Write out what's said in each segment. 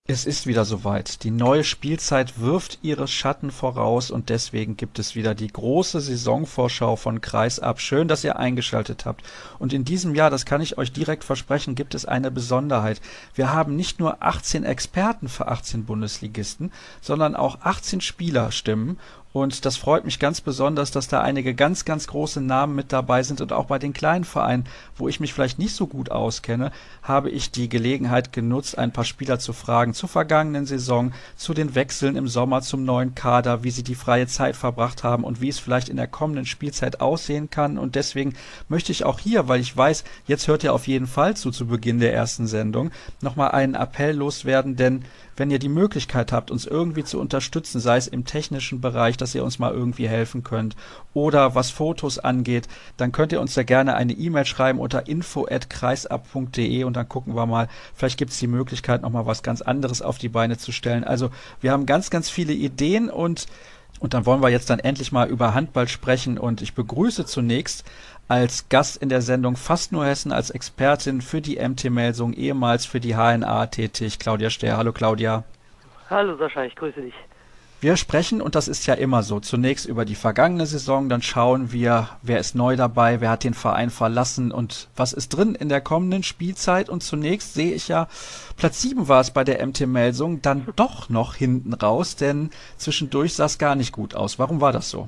Es ist wieder soweit. Die neue Spielzeit wirft ihre Schatten voraus und deswegen gibt es wieder die große Saisonvorschau von Kreisab. Schön, dass ihr eingeschaltet habt. Und in diesem Jahr, das kann ich euch direkt versprechen, gibt es eine Besonderheit. Wir haben nicht nur 18 Experten für 18 Bundesligisten, sondern auch 18 Spielerstimmen. Und das freut mich ganz besonders, dass da einige ganz, ganz große Namen mit dabei sind. Und auch bei den kleinen Vereinen, wo ich mich vielleicht nicht so gut auskenne, habe ich die Gelegenheit genutzt, ein paar Spieler zu fragen zur vergangenen Saison, zu den Wechseln im Sommer zum neuen Kader, wie sie die freie Zeit verbracht haben und wie es vielleicht in der kommenden Spielzeit aussehen kann. Und deswegen möchte ich auch hier, weil ich weiß, jetzt hört ihr auf jeden Fall zu Beginn der ersten Sendung, nochmal einen Appell loswerden, denn wenn ihr die Möglichkeit habt, uns irgendwie zu unterstützen, sei es im technischen Bereich, dass ihr uns mal irgendwie helfen könnt oder was Fotos angeht, dann könnt ihr uns ja gerne eine E-Mail schreiben unter info@kreisab.de und dann gucken wir mal, vielleicht gibt es die Möglichkeit, nochmal was ganz anderes auf die Beine zu stellen. Also wir haben ganz, ganz viele Ideen und dann wollen wir jetzt dann endlich mal über Handball sprechen und ich begrüße zunächst als Gast in der Sendung Fast nur Hessen als Expertin für die MT Melsung, ehemals für die HNA tätig, Claudia Stehr. Hallo Claudia. Hallo Sascha, ich grüße dich. Wir sprechen, und das ist ja immer so, zunächst über die vergangene Saison, dann schauen wir, wer ist neu dabei, wer hat den Verein verlassen und was ist drin in der kommenden Spielzeit. Und zunächst sehe ich ja, Platz 7 war es bei der MT Melsung, dann doch noch hinten raus, denn zwischendurch sah es gar nicht gut aus. Warum war das so?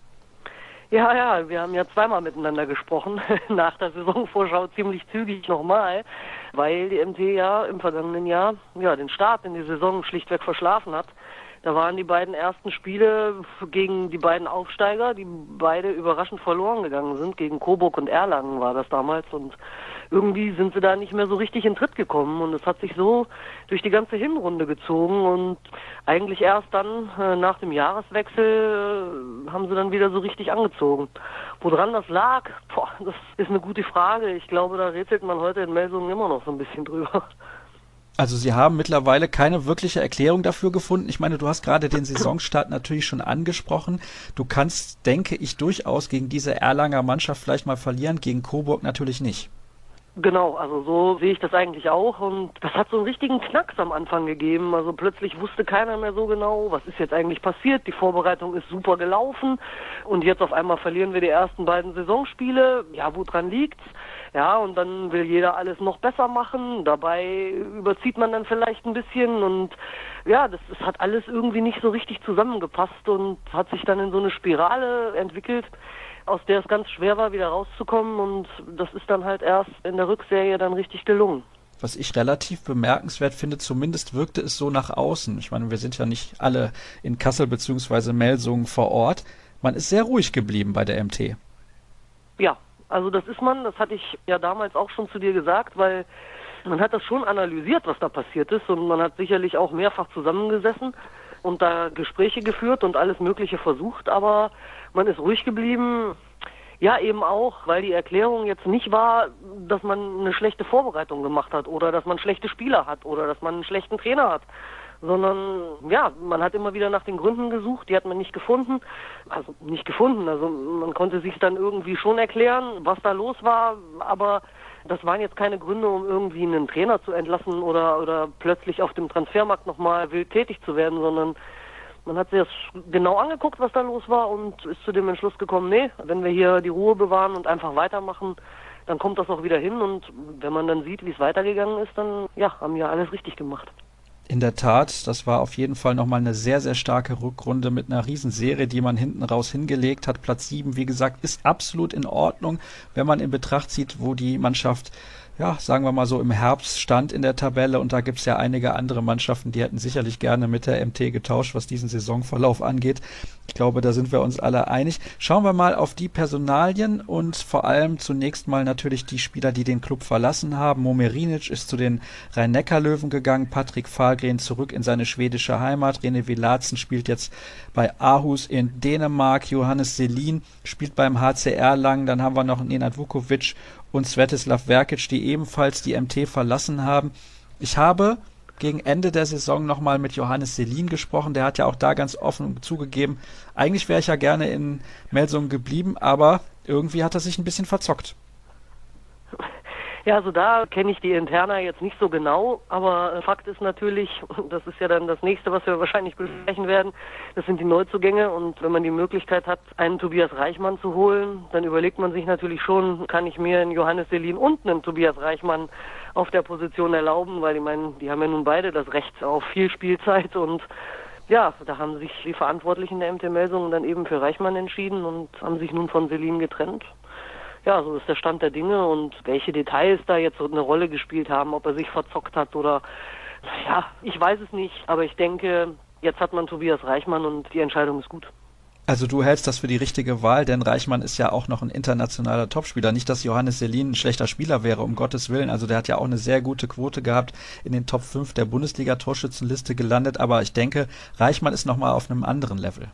Ja, wir haben ja zweimal miteinander gesprochen, nach der Saisonvorschau ziemlich zügig nochmal, weil die MT ja im vergangenen Jahr den Start in die Saison schlichtweg verschlafen hat. Da waren die beiden ersten Spiele gegen die beiden Aufsteiger, die beide überraschend verloren gegangen sind. Gegen Coburg und Erlangen war das damals und irgendwie sind sie da nicht mehr so richtig in Tritt gekommen und es hat sich so durch die ganze Hinrunde gezogen und eigentlich erst dann nach dem Jahreswechsel haben sie dann wieder so richtig angezogen. Woran das lag? Das ist eine gute Frage. Ich glaube, da rätselt man heute in Melsungen immer noch so ein bisschen drüber. Also Sie haben mittlerweile keine wirkliche Erklärung dafür gefunden. Ich meine, du hast gerade den Saisonstart natürlich schon angesprochen. Du kannst, denke ich, durchaus gegen diese Erlanger Mannschaft vielleicht mal verlieren, gegen Coburg natürlich nicht. Genau, also so sehe ich das eigentlich auch und das hat so einen richtigen Knacks am Anfang gegeben. Also plötzlich wusste keiner mehr so genau, was ist jetzt eigentlich passiert. Die Vorbereitung ist super gelaufen und jetzt auf einmal verlieren wir die ersten beiden Saisonspiele. Ja, woran liegt's? Ja, und dann will jeder alles noch besser machen. Dabei überzieht man dann vielleicht ein bisschen und ja, das hat alles irgendwie nicht so richtig zusammengepasst und hat sich dann in so eine Spirale entwickelt, aus der es ganz schwer war, wieder rauszukommen und das ist dann halt erst in der Rückserie dann richtig gelungen. Was ich relativ bemerkenswert finde, zumindest wirkte es so nach außen. Ich meine, wir sind ja nicht alle in Kassel bzw. Melsungen vor Ort. Man ist sehr ruhig geblieben bei der MT. Ja, also das hatte ich ja damals auch schon zu dir gesagt, weil man hat das schon analysiert, was da passiert ist und man hat sicherlich auch mehrfach zusammengesessen und da Gespräche geführt und alles Mögliche versucht, aber man ist ruhig geblieben. Ja, eben auch, weil die Erklärung jetzt nicht war, dass man eine schlechte Vorbereitung gemacht hat oder dass man schlechte Spieler hat oder dass man einen schlechten Trainer hat, sondern ja, man hat immer wieder nach den Gründen gesucht, die hat man nicht gefunden. Also man konnte sich dann irgendwie schon erklären, was da los war, aber das waren jetzt keine Gründe, um irgendwie einen Trainer zu entlassen oder plötzlich auf dem Transfermarkt nochmal wild tätig zu werden, sondern man hat sich das genau angeguckt, was da los war und ist zu dem Entschluss gekommen, nee, wenn wir hier die Ruhe bewahren und einfach weitermachen, dann kommt das auch wieder hin und wenn man dann sieht, wie es weitergegangen ist, dann haben wir alles richtig gemacht. In der Tat, das war auf jeden Fall nochmal eine sehr, sehr starke Rückrunde mit einer Riesenserie, die man hinten raus hingelegt hat. Platz 7, wie gesagt, ist absolut in Ordnung, wenn man in Betracht zieht, wo die Mannschaft, ja, sagen wir mal so, im Herbst stand in der Tabelle. Und da gibt es ja einige andere Mannschaften, die hätten sicherlich gerne mit der MT getauscht, was diesen Saisonverlauf angeht. Ich glaube, da sind wir uns alle einig. Schauen wir mal auf die Personalien und vor allem zunächst mal natürlich die Spieler, die den Club verlassen haben. Mo Merinic ist zu den Rhein-Neckar-Löwen gegangen, Patrick Fahlgren zurück in seine schwedische Heimat, René Villatzen spielt jetzt bei Aarhus in Dänemark, Johannes Selin spielt beim HCR Lang, dann haben wir noch Nenad Vukovic und Svetislav Verkic, die ebenfalls die MT verlassen haben. Ich habe gegen Ende der Saison nochmal mit Johannes Selin gesprochen, der hat ja auch da ganz offen zugegeben, eigentlich wäre ich ja gerne in Melsungen geblieben, aber irgendwie hat er sich ein bisschen verzockt. Ja, also da kenne ich die Interna jetzt nicht so genau, aber Fakt ist natürlich, das ist ja dann das nächste, was wir wahrscheinlich besprechen werden, das sind die Neuzugänge, und wenn man die Möglichkeit hat, einen Tobias Reichmann zu holen, dann überlegt man sich natürlich schon, kann ich mir einen Johannes Selin und einen Tobias Reichmann auf der Position erlauben, weil ich meine, die haben ja nun beide das Recht auf viel Spielzeit, und ja, da haben sich die Verantwortlichen der MT Melsungen dann eben für Reichmann entschieden und haben sich nun von Selin getrennt. Ja, so ist der Stand der Dinge, und welche Details da jetzt so eine Rolle gespielt haben, ob er sich verzockt hat oder, ja, ich weiß es nicht, aber ich denke, jetzt hat man Tobias Reichmann und die Entscheidung ist gut. Also du hältst das für die richtige Wahl, denn Reichmann ist ja auch noch ein internationaler Topspieler. Nicht, dass Johannes Selin ein schlechter Spieler wäre, um Gottes Willen. Also der hat ja auch eine sehr gute Quote gehabt, in den Top 5 der Bundesliga-Torschützenliste gelandet. Aber ich denke, Reichmann ist nochmal auf einem anderen Level.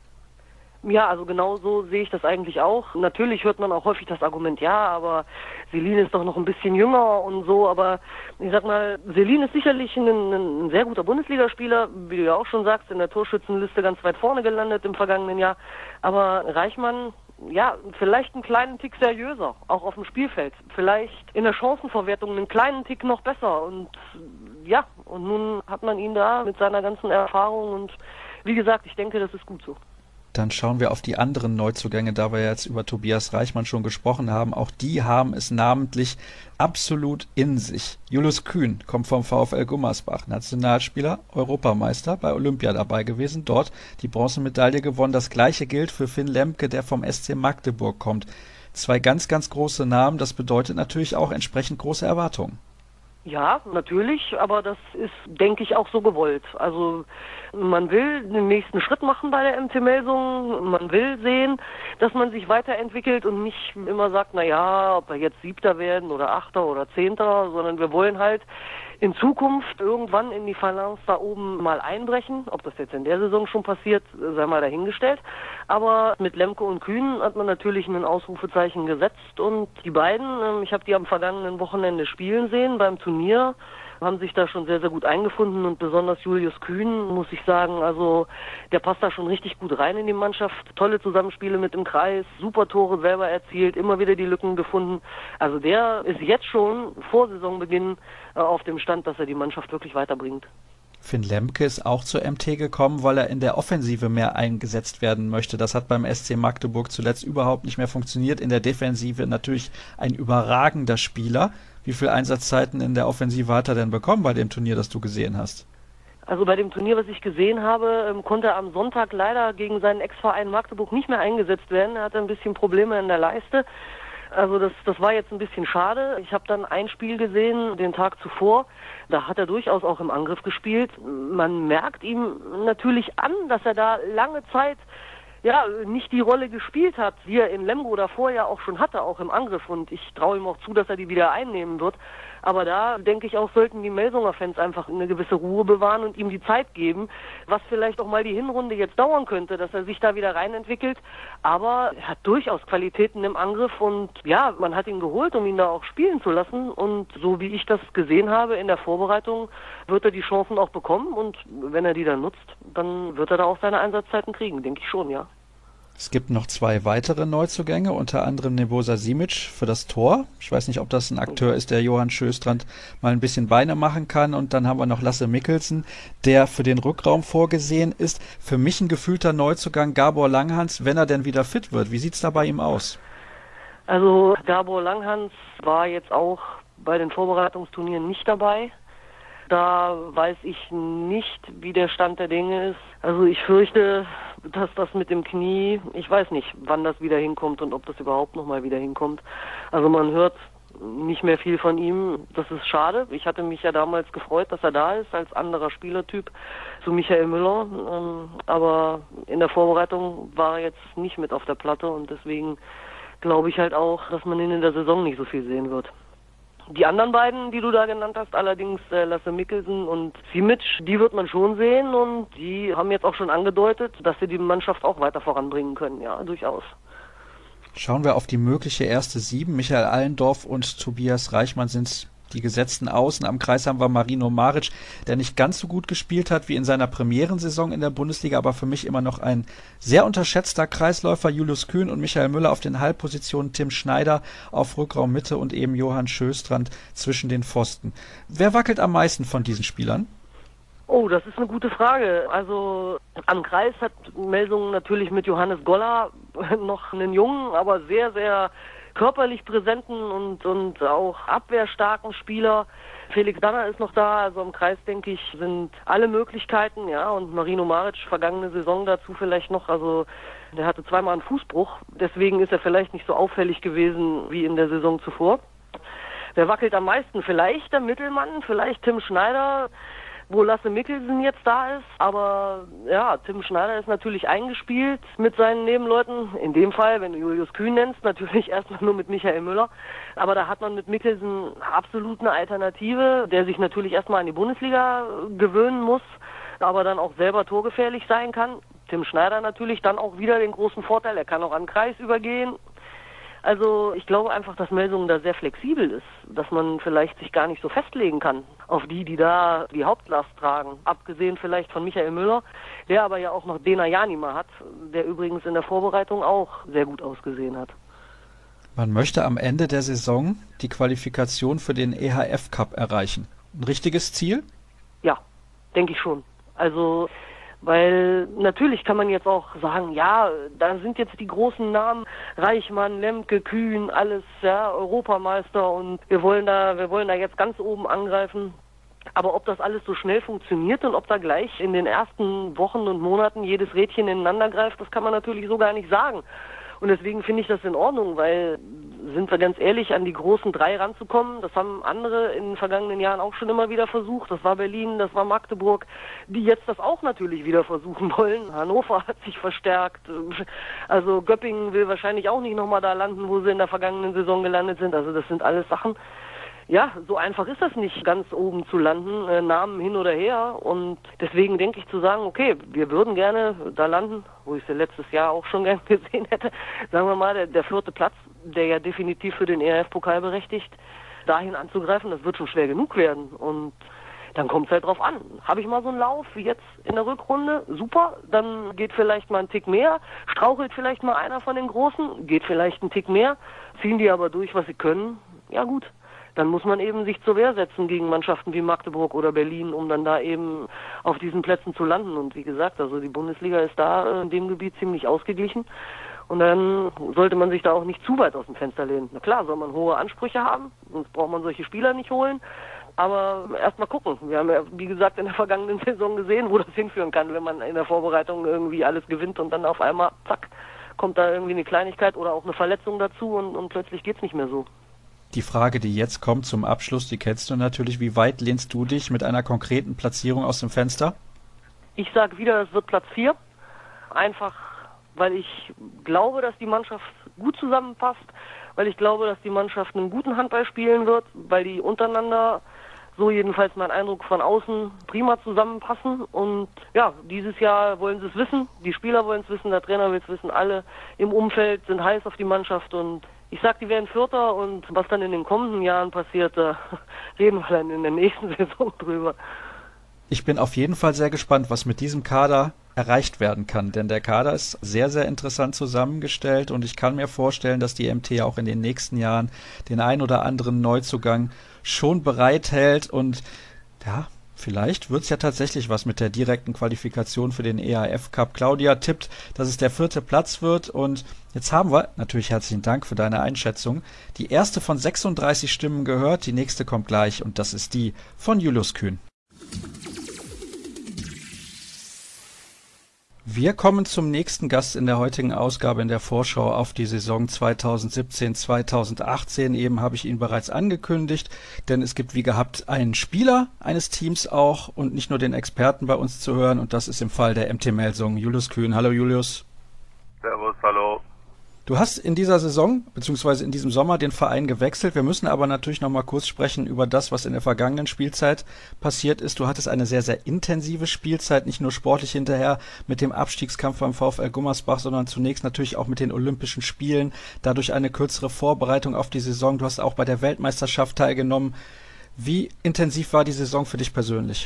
Ja, also genau so sehe ich das eigentlich auch. Natürlich hört man auch häufig das Argument, ja, aber Selin ist doch noch ein bisschen jünger und so, aber ich sag mal, Selin ist sicherlich ein sehr guter Bundesligaspieler, wie du ja auch schon sagst, in der Torschützenliste ganz weit vorne gelandet im vergangenen Jahr, aber Reichmann, ja, vielleicht einen kleinen Tick seriöser, auch auf dem Spielfeld, vielleicht in der Chancenverwertung einen kleinen Tick noch besser, und ja, und nun hat man ihn da mit seiner ganzen Erfahrung, und wie gesagt, ich denke, das ist gut so. Dann schauen wir auf die anderen Neuzugänge, da wir jetzt über Tobias Reichmann schon gesprochen haben. Auch die haben es namentlich absolut in sich. Julius Kühn kommt vom VfL Gummersbach, Nationalspieler, Europameister, bei Olympia dabei gewesen, dort die Bronzemedaille gewonnen. Das gleiche gilt für Finn Lemke, der vom SC Magdeburg kommt. Zwei ganz, ganz große Namen, das bedeutet natürlich auch entsprechend große Erwartungen. Ja, natürlich, aber das ist, denke ich, auch so gewollt. Also man will den nächsten Schritt machen bei der MT Melsungen, man will sehen, dass man sich weiterentwickelt und nicht immer sagt, na ja, ob wir jetzt Siebter werden oder Achter oder Zehnter, sondern wir wollen halt in Zukunft irgendwann in die Phalanx da oben mal einbrechen. Ob das jetzt in der Saison schon passiert, sei mal dahingestellt. Aber mit Lemke und Kühn hat man natürlich ein Ausrufezeichen gesetzt, und die beiden, ich habe die am vergangenen Wochenende spielen sehen beim Turnier, haben sich da schon sehr, sehr gut eingefunden, und besonders Julius Kühn, muss ich sagen, also der passt da schon richtig gut rein in die Mannschaft. Tolle Zusammenspiele mit dem Kreis, super Tore selber erzielt, immer wieder die Lücken gefunden. Also der ist jetzt schon vor Saisonbeginn auf dem Stand, dass er die Mannschaft wirklich weiterbringt. Finn Lemke ist auch zur MT gekommen, weil er in der Offensive mehr eingesetzt werden möchte. Das hat beim SC Magdeburg zuletzt überhaupt nicht mehr funktioniert. In der Defensive natürlich ein überragender Spieler. Wie viele Einsatzzeiten in der Offensive hat er denn bekommen bei dem Turnier, das du gesehen hast? Also bei dem Turnier, was ich gesehen habe, konnte er am Sonntag leider gegen seinen Ex-Verein Magdeburg nicht mehr eingesetzt werden. Er hatte ein bisschen Probleme in der Leiste. Also das war jetzt ein bisschen schade. Ich habe dann ein Spiel gesehen, den Tag zuvor. Da hat er durchaus auch im Angriff gespielt. Man merkt ihm natürlich an, dass er da lange Zeit ja nicht die Rolle gespielt hat, die er in Lemgo davor ja auch schon hatte, auch im Angriff. Und ich traue ihm auch zu, dass er die wieder einnehmen wird. Aber da, denke ich auch, sollten die Melsunger Fans einfach eine gewisse Ruhe bewahren und ihm die Zeit geben, was vielleicht auch mal die Hinrunde jetzt dauern könnte, dass er sich da wieder reinentwickelt. Aber er hat durchaus Qualitäten im Angriff, und ja, man hat ihn geholt, um ihn da auch spielen zu lassen. Und so wie ich das gesehen habe in der Vorbereitung, wird er die Chancen auch bekommen, und wenn er die dann nutzt, dann wird er da auch seine Einsatzzeiten kriegen, denke ich schon, ja. Es gibt noch zwei weitere Neuzugänge, unter anderem Nebojša Simić für das Tor. Ich weiß nicht, ob das ein Akteur ist, der Johann Sjöstrand mal ein bisschen Beine machen kann. Und dann haben wir noch Lasse Mikkelsen, der für den Rückraum vorgesehen ist. Für mich ein gefühlter Neuzugang Gabor Langhans, wenn er denn wieder fit wird. Wie sieht's da bei ihm aus? Also Gabor Langhans war jetzt auch bei den Vorbereitungsturnieren nicht dabei. Da weiß ich nicht, wie der Stand der Dinge ist. Also ich fürchte, dass das mit dem Knie, ich weiß nicht, wann das wieder hinkommt und ob das überhaupt nochmal wieder hinkommt. Also man hört nicht mehr viel von ihm. Das ist schade. Ich hatte mich ja damals gefreut, dass er da ist, als anderer Spielertyp zu Michael Müller. Aber in der Vorbereitung war er jetzt nicht mit auf der Platte, und deswegen glaube ich halt auch, dass man ihn in der Saison nicht so viel sehen wird. Die anderen beiden, die du da genannt hast, allerdings Lasse Mikkelsen und Simić, die wird man schon sehen, und die haben jetzt auch schon angedeutet, dass sie die Mannschaft auch weiter voranbringen können, ja, durchaus. Schauen wir auf die mögliche erste Sieben. Michael Allendorf und Tobias Reichmann sind die gesetzten Außen. Am Kreis haben wir Marino Maric, der nicht ganz so gut gespielt hat wie in seiner Premierensaison in der Bundesliga, aber für mich immer noch ein sehr unterschätzter Kreisläufer. Julius Kühn und Michael Müller auf den Halbpositionen, Tim Schneider auf Rückraummitte und eben Johann Sjöstrand zwischen den Pfosten. Wer wackelt am meisten von diesen Spielern? Oh, das ist eine gute Frage. Also am Kreis hat Melsungen natürlich mit Johannes Goller noch einen jungen, aber sehr, sehr körperlich präsenten und auch abwehrstarken Spieler. Felix Danner ist noch da, also im Kreis, denke ich, sind alle Möglichkeiten, ja, und Marino Maric, vergangene Saison dazu vielleicht noch, also der hatte zweimal einen Fußbruch, deswegen ist er vielleicht nicht so auffällig gewesen wie in der Saison zuvor. Wer wackelt am meisten? Vielleicht der Mittelmann, vielleicht Tim Schneider, wo Lasse Mikkelsen jetzt da ist, aber ja, Tim Schneider ist natürlich eingespielt mit seinen Nebenleuten, in dem Fall, wenn du Julius Kühn nennst, natürlich erstmal nur mit Michael Müller, aber da hat man mit Mikkelsen absolut eine Alternative, der sich natürlich erstmal an die Bundesliga gewöhnen muss, aber dann auch selber torgefährlich sein kann. Tim Schneider natürlich dann auch wieder den großen Vorteil, er kann auch an den Kreis übergehen. Also ich glaube einfach, dass Melsungen da sehr flexibel ist, dass man vielleicht sich gar nicht so festlegen kann auf die da die Hauptlast tragen. Abgesehen vielleicht von Michael Müller, der aber ja auch noch Dena Janima hat, der übrigens in der Vorbereitung auch sehr gut ausgesehen hat. Man möchte am Ende der Saison die Qualifikation für den EHF Cup erreichen. Ein richtiges Ziel? Ja, denke ich schon. Also weil natürlich kann man jetzt auch sagen, ja, da sind jetzt die großen Namen, Reichmann, Lemke, Kühn, alles, ja, Europameister und wir wollen da jetzt ganz oben angreifen. Aber ob das alles so schnell funktioniert und ob da gleich in den ersten Wochen und Monaten jedes Rädchen ineinander greift, das kann man natürlich so gar nicht sagen. Und deswegen finde ich das in Ordnung, weil, sind wir ganz ehrlich, an die großen drei ranzukommen, das haben andere in den vergangenen Jahren auch schon immer wieder versucht. Das war Berlin, das war Magdeburg, die jetzt das auch natürlich wieder versuchen wollen. Hannover hat sich verstärkt. Also Göppingen will wahrscheinlich auch nicht nochmal da landen, wo sie in der vergangenen Saison gelandet sind. Also das sind alles Sachen. Ja, so einfach ist das nicht, ganz oben zu landen, Namen hin oder her. Und deswegen denke ich zu sagen, okay, wir würden gerne da landen, wo ich es ja letztes Jahr auch schon gern gesehen hätte. Sagen wir mal, der 4. Platz, der ja definitiv für den ERF-Pokal berechtigt, dahin anzugreifen, das wird schon schwer genug werden. Und dann kommt es halt drauf an. Habe ich mal so einen Lauf wie jetzt in der Rückrunde? Super, dann geht vielleicht mal ein Tick mehr, strauchelt vielleicht mal einer von den Großen, geht vielleicht ein Tick mehr, ziehen die aber durch, was sie können. Ja gut. Dann muss man eben sich zur Wehr setzen gegen Mannschaften wie Magdeburg oder Berlin, um dann da eben auf diesen Plätzen zu landen. Und wie gesagt, also die Bundesliga ist da in dem Gebiet ziemlich ausgeglichen. Und dann sollte man sich da auch nicht zu weit aus dem Fenster lehnen. Na klar, soll man hohe Ansprüche haben, sonst braucht man solche Spieler nicht holen. Aber erstmal gucken. Wir haben ja, wie gesagt, in der vergangenen Saison gesehen, wo das hinführen kann, wenn man in der Vorbereitung irgendwie alles gewinnt und dann auf einmal, zack, kommt da irgendwie eine Kleinigkeit oder auch eine Verletzung dazu und plötzlich geht's nicht mehr so. Die Frage, die jetzt kommt zum Abschluss, die kennst du natürlich. Wie weit lehnst du dich mit einer konkreten Platzierung aus dem Fenster? Ich sage wieder, es wird Platz 4. Einfach, weil ich glaube, dass die Mannschaft gut zusammenpasst, weil ich glaube, dass die Mannschaft einen guten Handball spielen wird, weil die untereinander, so jedenfalls mein Eindruck von außen, prima zusammenpassen. Und ja, dieses Jahr wollen sie es wissen, die Spieler wollen es wissen, der Trainer will es wissen, alle im Umfeld sind heiß auf die Mannschaft und ich sag, die werden Vierter und was dann in den kommenden Jahren passiert, da reden wir dann in der nächsten Saison drüber. Ich bin auf jeden Fall sehr gespannt, was mit diesem Kader erreicht werden kann, denn der Kader ist sehr, sehr interessant zusammengestellt und ich kann mir vorstellen, dass die MT auch in den nächsten Jahren den ein oder anderen Neuzugang schon bereithält und ja, vielleicht wird es ja tatsächlich was mit der direkten Qualifikation für den EHF Cup. Claudia tippt, dass es der 4. Platz wird und jetzt haben wir, natürlich herzlichen Dank für deine Einschätzung, die erste von 36 Stimmen gehört, die nächste kommt gleich und das ist die von Julius Kühn. Wir kommen zum nächsten Gast in der heutigen Ausgabe in der Vorschau auf die Saison 2017-2018. Eben habe ich ihn bereits angekündigt, denn es gibt wie gehabt einen Spieler eines Teams auch und nicht nur den Experten bei uns zu hören und das ist im Fall der MT Melsungen Julius Kühn. Hallo Julius. Servus, hallo. Du hast in dieser Saison bzw. in diesem Sommer den Verein gewechselt. Wir müssen aber natürlich noch mal kurz sprechen über das, was in der vergangenen Spielzeit passiert ist. Du hattest eine sehr, sehr intensive Spielzeit, nicht nur sportlich hinterher mit dem Abstiegskampf beim VfL Gummersbach, sondern zunächst natürlich auch mit den Olympischen Spielen, dadurch eine kürzere Vorbereitung auf die Saison. Du hast auch bei der Weltmeisterschaft teilgenommen. Wie intensiv war die Saison für dich persönlich?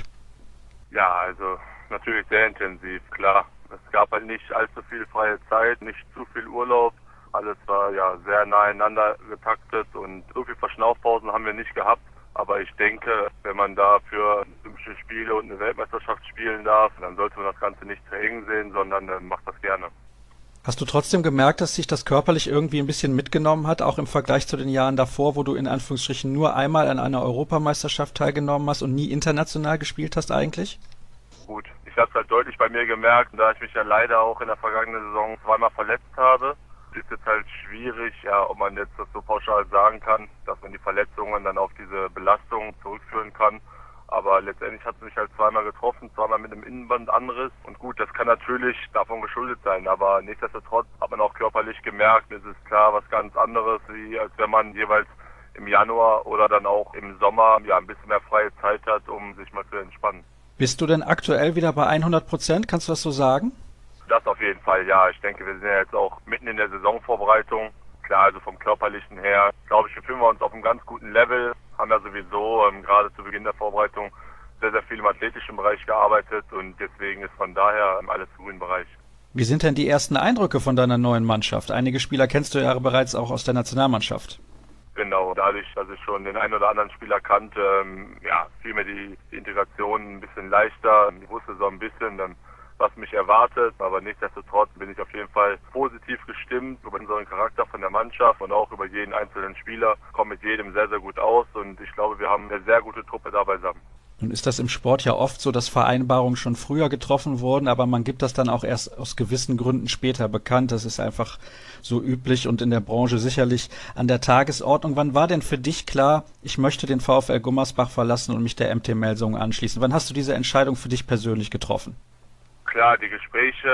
Ja, also natürlich sehr intensiv, klar. Es gab halt nicht allzu viel freie Zeit, nicht zu viel Urlaub. Alles war ja sehr nah einander getaktet und so viel Verschnaufpausen haben wir nicht gehabt. Aber ich denke, wenn man da für Olympische Spiele und eine Weltmeisterschaft spielen darf, dann sollte man das Ganze nicht zu eng sehen, sondern macht das gerne. Hast du trotzdem gemerkt, dass sich das körperlich irgendwie ein bisschen mitgenommen hat, auch im Vergleich zu den Jahren davor, wo du in Anführungsstrichen nur einmal an einer Europameisterschaft teilgenommen hast und nie international gespielt hast eigentlich? Gut, ich habe es halt deutlich bei mir gemerkt, da ich mich ja leider auch in der vergangenen Saison zweimal verletzt habe. Ist jetzt halt schwierig, ja, ob man jetzt das so pauschal sagen kann, dass man die Verletzungen dann auf diese Belastung zurückführen kann. Aber letztendlich hat es mich halt zweimal getroffen, zweimal mit einem Innenbandanriss. Und gut, das kann natürlich davon geschuldet sein, aber nichtsdestotrotz hat man auch körperlich gemerkt, es ist klar was ganz anderes, wie als wenn man jeweils im Januar oder dann auch im Sommer ja ein bisschen mehr freie Zeit hat, um sich mal zu entspannen. Bist du denn aktuell wieder bei 100%? Kannst du das so sagen? Das auf jeden Fall, ja. Ich denke, wir sind ja jetzt auch mitten in der Saisonvorbereitung. Klar, also vom Körperlichen her, glaube ich, befinden wir uns auf einem ganz guten Level. Haben ja sowieso gerade zu Beginn der Vorbereitung sehr, sehr viel im athletischen Bereich gearbeitet und deswegen ist von daher alles im grünen Bereich. Wie sind denn die ersten Eindrücke von deiner neuen Mannschaft? Einige Spieler kennst du ja bereits auch aus der Nationalmannschaft. Genau, dadurch, dass ich schon den einen oder anderen Spieler kannte, ja, fiel mir die Integration ein bisschen leichter. Ich wusste so ein bisschen, was mich erwartet, aber nichtsdestotrotz bin ich auf jeden Fall positiv gestimmt über unseren Charakter von der Mannschaft und auch über jeden einzelnen Spieler. Komme mit jedem sehr, sehr gut aus und ich glaube, wir haben eine sehr gute Truppe da beisammen. Nun ist das im Sport ja oft so, dass Vereinbarungen schon früher getroffen wurden, aber man gibt das dann auch erst aus gewissen Gründen später bekannt. Das ist einfach so üblich und in der Branche sicherlich an der Tagesordnung. Wann war denn für dich klar, ich möchte den VfL Gummersbach verlassen und mich der MT Melsungen anschließen? Wann hast du diese Entscheidung für dich persönlich getroffen? Klar, die Gespräche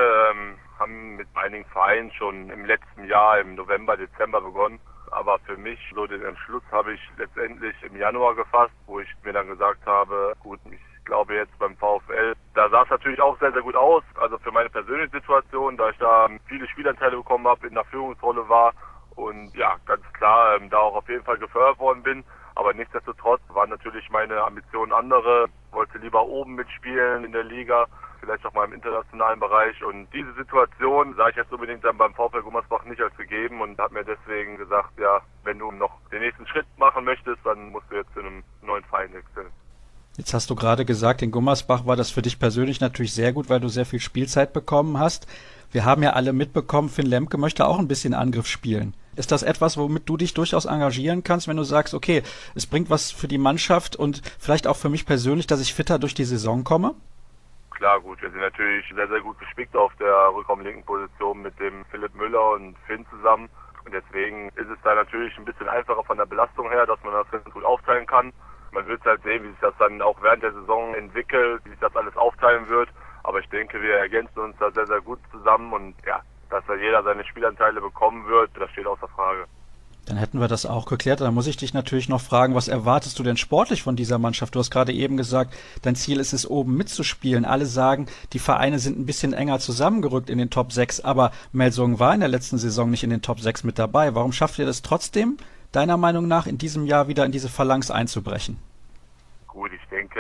haben mit einigen Vereinen schon im letzten Jahr, im November, Dezember begonnen. Aber für mich, so den Entschluss habe ich letztendlich im Januar gefasst, wo ich mir dann gesagt habe, gut, ich glaube jetzt beim VfL, da sah es natürlich auch sehr, sehr gut aus. Also für meine persönliche Situation, da ich da viele Spielanteile bekommen habe, in der Führungsrolle war und ja, ganz klar da auch auf jeden Fall gefördert worden bin. Aber nichtsdestotrotz waren natürlich meine Ambitionen andere, wollte lieber oben mitspielen in der Liga, vielleicht auch mal im internationalen Bereich. Und diese Situation sah ich jetzt unbedingt dann beim VfL Gummersbach nicht als gegeben und habe mir deswegen gesagt, ja, wenn du noch den nächsten Schritt machen möchtest, dann musst du jetzt zu einem neuen Verein wechseln. Jetzt hast du gerade gesagt, in Gummersbach war das für dich persönlich natürlich sehr gut, weil du sehr viel Spielzeit bekommen hast. Wir haben ja alle mitbekommen, Finn Lemke möchte auch ein bisschen Angriff spielen. Ist das etwas, womit du dich durchaus engagieren kannst, wenn du sagst, okay, es bringt was für die Mannschaft und vielleicht auch für mich persönlich, dass ich fitter durch die Saison komme? Klar, gut, wir sind natürlich sehr, sehr gut gespickt auf der rückraumlinken Position mit dem Philipp Müller und Finn zusammen. Und deswegen ist es da natürlich ein bisschen einfacher von der Belastung her, dass man das ganz gut aufteilen kann. Man wird halt sehen, wie sich das dann auch während der Saison entwickelt, wie sich das alles aufteilen wird. Aber ich denke, wir ergänzen uns da sehr, sehr gut zusammen und ja, dass da jeder seine Spielanteile bekommen wird, das steht außer Frage. Dann hätten wir das auch geklärt. Dann muss ich dich natürlich noch fragen, was erwartest du denn sportlich von dieser Mannschaft? Du hast gerade eben gesagt, dein Ziel ist es, oben mitzuspielen. Alle sagen, die Vereine sind ein bisschen enger zusammengerückt in den Top 6, aber Melsungen war in der letzten Saison nicht in den Top 6 mit dabei. Warum schafft ihr das trotzdem, deiner Meinung nach, in diesem Jahr wieder in diese Phalanx einzubrechen? Gut, ich denke,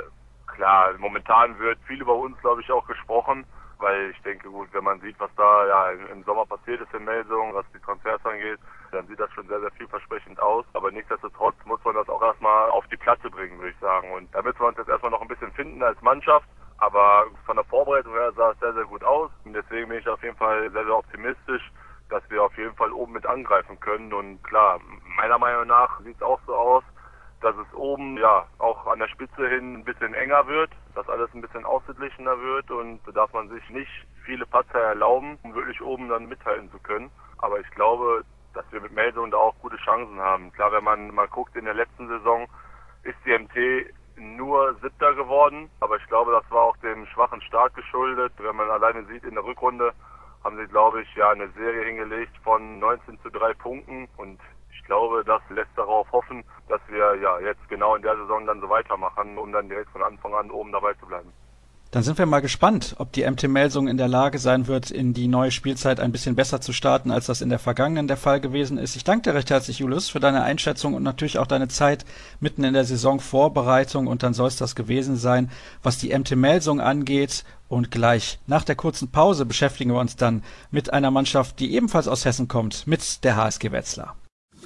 klar, momentan wird viel über uns, glaube ich, auch gesprochen, weil ich denke, gut, wenn man sieht, was da ja im Sommer passiert ist in Melsungen, was die Transfers angeht, dann sieht das schon sehr, sehr vielversprechend aus. Aber nichtsdestotrotz muss man das auch erstmal auf die Platte bringen, würde ich sagen. Und da müssen wir uns jetzt erstmal noch ein bisschen finden als Mannschaft. Aber von der Vorbereitung her sah es sehr, sehr gut aus. Und deswegen bin ich auf jeden Fall sehr, sehr optimistisch, dass wir auf jeden Fall oben mit angreifen können. Und klar, meiner Meinung nach sieht es auch so aus, dass es oben ja auch an der Spitze hin ein bisschen enger wird, dass alles ein bisschen ausgeglichener wird und da darf man sich nicht viele Patzer erlauben, um wirklich oben dann mithalten zu können. Aber ich glaube, dass wir mit Melsungen da auch gute Chancen haben. Klar, wenn man mal guckt, in der letzten Saison ist die MT nur Siebter geworden, aber ich glaube, das war auch dem schwachen Start geschuldet. Wenn man alleine sieht, in der Rückrunde haben sie, glaube ich, ja eine Serie hingelegt von 19:3 Punkten und ich glaube, das lässt darauf hoffen, dass wir ja jetzt genau in der Saison dann so weitermachen, um dann direkt von Anfang an oben dabei zu bleiben. Dann sind wir mal gespannt, ob die MT Melsungen in der Lage sein wird, in die neue Spielzeit ein bisschen besser zu starten, als das in der vergangenen der Fall gewesen ist. Ich danke dir recht herzlich, Julius, für deine Einschätzung und natürlich auch deine Zeit mitten in der Saisonvorbereitung. Und dann soll es das gewesen sein, was die MT Melsung angeht. Und gleich nach der kurzen Pause beschäftigen wir uns dann mit einer Mannschaft, die ebenfalls aus Hessen kommt, mit der HSG Wetzlar.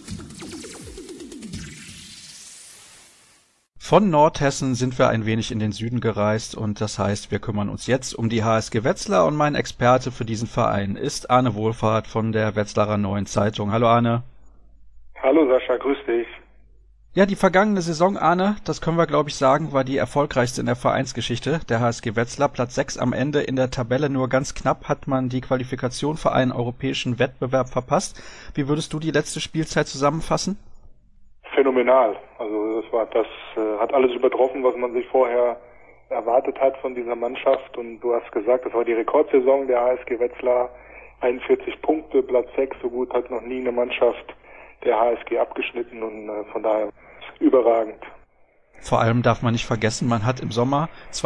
Von Nordhessen sind wir ein wenig in den Süden gereist und das heißt, wir kümmern uns jetzt um die HSG Wetzlar und mein Experte für diesen Verein ist Arne Wohlfahrt von der Wetzlarer Neuen Zeitung. Hallo Arne. Hallo Sascha, grüß dich. Ja, die vergangene Saison, Arne, das können wir glaube ich sagen, war die erfolgreichste in der Vereinsgeschichte der HSG Wetzlar. Platz 6 am Ende in der Tabelle, nur ganz knapp hat man die Qualifikation für einen europäischen Wettbewerb verpasst. Wie würdest du die letzte Spielzeit zusammenfassen? Phänomenal. Also das hat alles übertroffen, was man sich vorher erwartet hat von dieser Mannschaft. Und du hast gesagt, das war die Rekordsaison der HSG Wetzlar. 41 Punkte, Platz 6, so gut hat noch nie eine Mannschaft der HSG abgeschnitten und von daher überragend. Vor allem darf man nicht vergessen, man hat im Sommer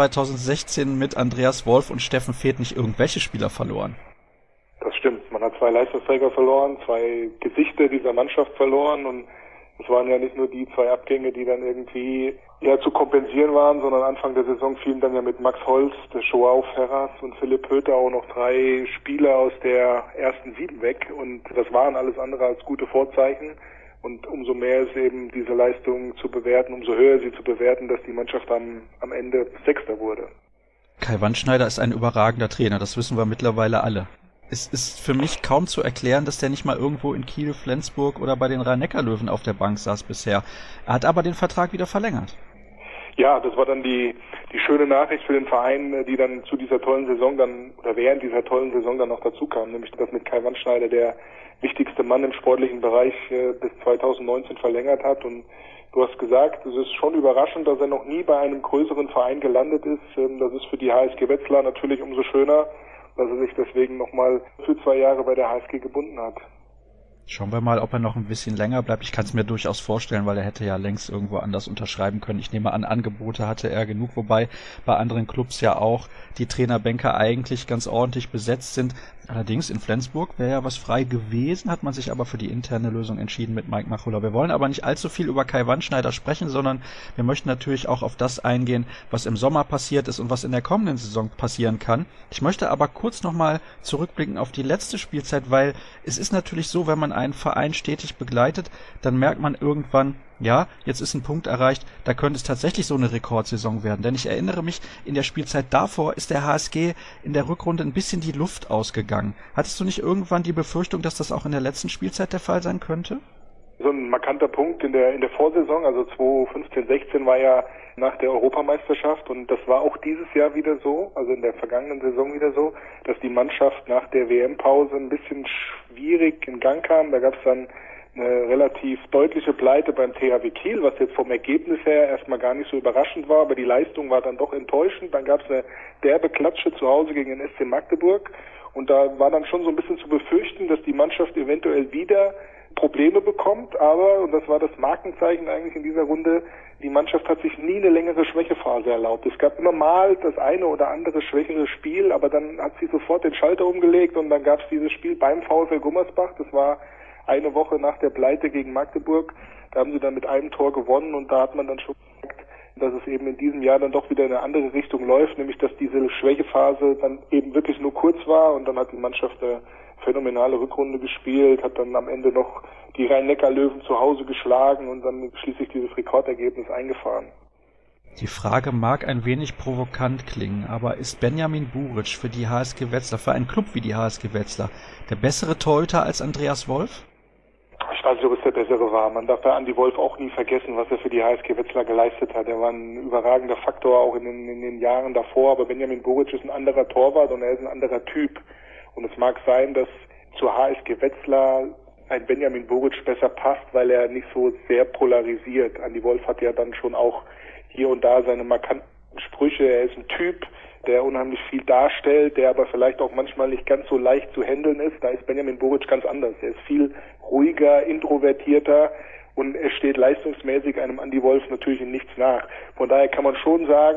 2016 mit Andreas Wolf und Steffen Feeth nicht irgendwelche Spieler verloren. Das stimmt. Man hat 2 Leistungsträger verloren, 2 Gesichter dieser Mannschaft verloren und es waren ja nicht nur die 2 Abgänge, die dann irgendwie zu kompensieren waren, sondern Anfang der Saison fielen dann ja mit Max Holz, der Joao Ferraz und Philipp Pöter auch noch 3 Spieler aus der ersten 7 weg und das waren alles andere als gute Vorzeichen und umso mehr ist eben diese Leistung zu bewerten, umso höher sie zu bewerten, dass die Mannschaft am Ende Sechster wurde. Kai Wandschneider ist ein überragender Trainer, das wissen wir mittlerweile alle. Es ist für mich kaum zu erklären, dass der nicht mal irgendwo in Kiel, Flensburg oder bei den Rhein-Neckar-Löwen auf der Bank saß bisher. Er hat aber den Vertrag wieder verlängert. Ja, das war dann die schöne Nachricht für den Verein, die dann zu dieser tollen Saison oder während dieser tollen Saison dann noch dazu kam, nämlich dass mit Kai Wandschneider der wichtigste Mann im sportlichen Bereich bis 2019 verlängert hat. Und du hast gesagt, es ist schon überraschend, dass er noch nie bei einem größeren Verein gelandet ist. Das ist für die HSG Wetzlar natürlich umso schöner, dass er sich deswegen nochmal für 2 Jahre bei der HSG gebunden hat. Schauen wir mal, ob er noch ein bisschen länger bleibt. Ich kann es mir durchaus vorstellen, weil er hätte ja längst irgendwo anders unterschreiben können. Ich nehme an, Angebote hatte er genug, wobei bei anderen Clubs ja auch die Trainerbänke eigentlich ganz ordentlich besetzt sind. Allerdings in Flensburg wäre ja was frei gewesen, hat man sich aber für die interne Lösung entschieden mit Mike Machulla. Wir wollen aber nicht allzu viel über Kai Wandschneider sprechen, sondern wir möchten natürlich auch auf das eingehen, was im Sommer passiert ist und was in der kommenden Saison passieren kann. Ich möchte aber kurz nochmal zurückblicken auf die letzte Spielzeit, weil es ist natürlich so, wenn man einen Verein stetig begleitet, dann merkt man irgendwann, ja, jetzt ist ein Punkt erreicht, da könnte es tatsächlich so eine Rekordsaison werden. Denn ich erinnere mich, in der Spielzeit davor ist der HSG in der Rückrunde ein bisschen die Luft ausgegangen. Hattest du nicht irgendwann die Befürchtung, dass das auch in der letzten Spielzeit der Fall sein könnte? So ein markanter Punkt in der Vorsaison, also 2015/16 war ja nach der Europameisterschaft und das war auch dieses Jahr wieder so, also in der vergangenen Saison wieder so, dass die Mannschaft nach der WM-Pause ein bisschen schwierig in Gang kam. Da gab es dann eine relativ deutliche Pleite beim THW Kiel, was jetzt vom Ergebnis her erstmal gar nicht so überraschend war, aber die Leistung war dann doch enttäuschend. Dann gab es eine derbe Klatsche zu Hause gegen den SC Magdeburg und da war dann schon so ein bisschen zu befürchten, dass die Mannschaft eventuell wieder Probleme bekommt, aber, und das war das Markenzeichen eigentlich in dieser Runde, die Mannschaft hat sich nie eine längere Schwächephase erlaubt. Es gab immer mal das eine oder andere schwächere Spiel, aber dann hat sie sofort den Schalter umgelegt und dann gab es dieses Spiel beim VfL Gummersbach, das war eine Woche nach der Pleite gegen Magdeburg, da haben sie dann mit einem Tor gewonnen und da hat man dann schon gemerkt, dass es eben in diesem Jahr dann doch wieder in eine andere Richtung läuft, nämlich dass diese Schwächephase dann eben wirklich nur kurz war und dann hat die Mannschaft eine phänomenale Rückrunde gespielt, hat dann am Ende noch die Rhein-Neckar-Löwen zu Hause geschlagen und dann schließlich dieses Rekordergebnis eingefahren. Die Frage mag ein wenig provokant klingen, aber ist Benjamin Buric für die HSG Wetzlar, für einen Club wie die HSG Wetzlar, der bessere Torhüter als Andreas Wolf? Ich weiß nicht, ob es der bessere war. Man darf bei Andi Wolf auch nie vergessen, was er für die HSG Wetzlar geleistet hat. Er war ein überragender Faktor auch in den Jahren davor, aber Benjamin Buric ist ein anderer Torwart und er ist ein anderer Typ. Und es mag sein, dass zur HSG Wetzlar ein Benjamin Buric besser passt, weil er nicht so sehr polarisiert. Andi Wolf hat ja dann schon auch hier und da seine markanten Sprüche. Er ist ein Typ, der unheimlich viel darstellt, der aber vielleicht auch manchmal nicht ganz so leicht zu handeln ist. Da ist Benjamin Buric ganz anders. Er ist viel ruhiger, introvertierter und er steht leistungsmäßig einem Andi Wolf natürlich in nichts nach. Von daher kann man schon sagen,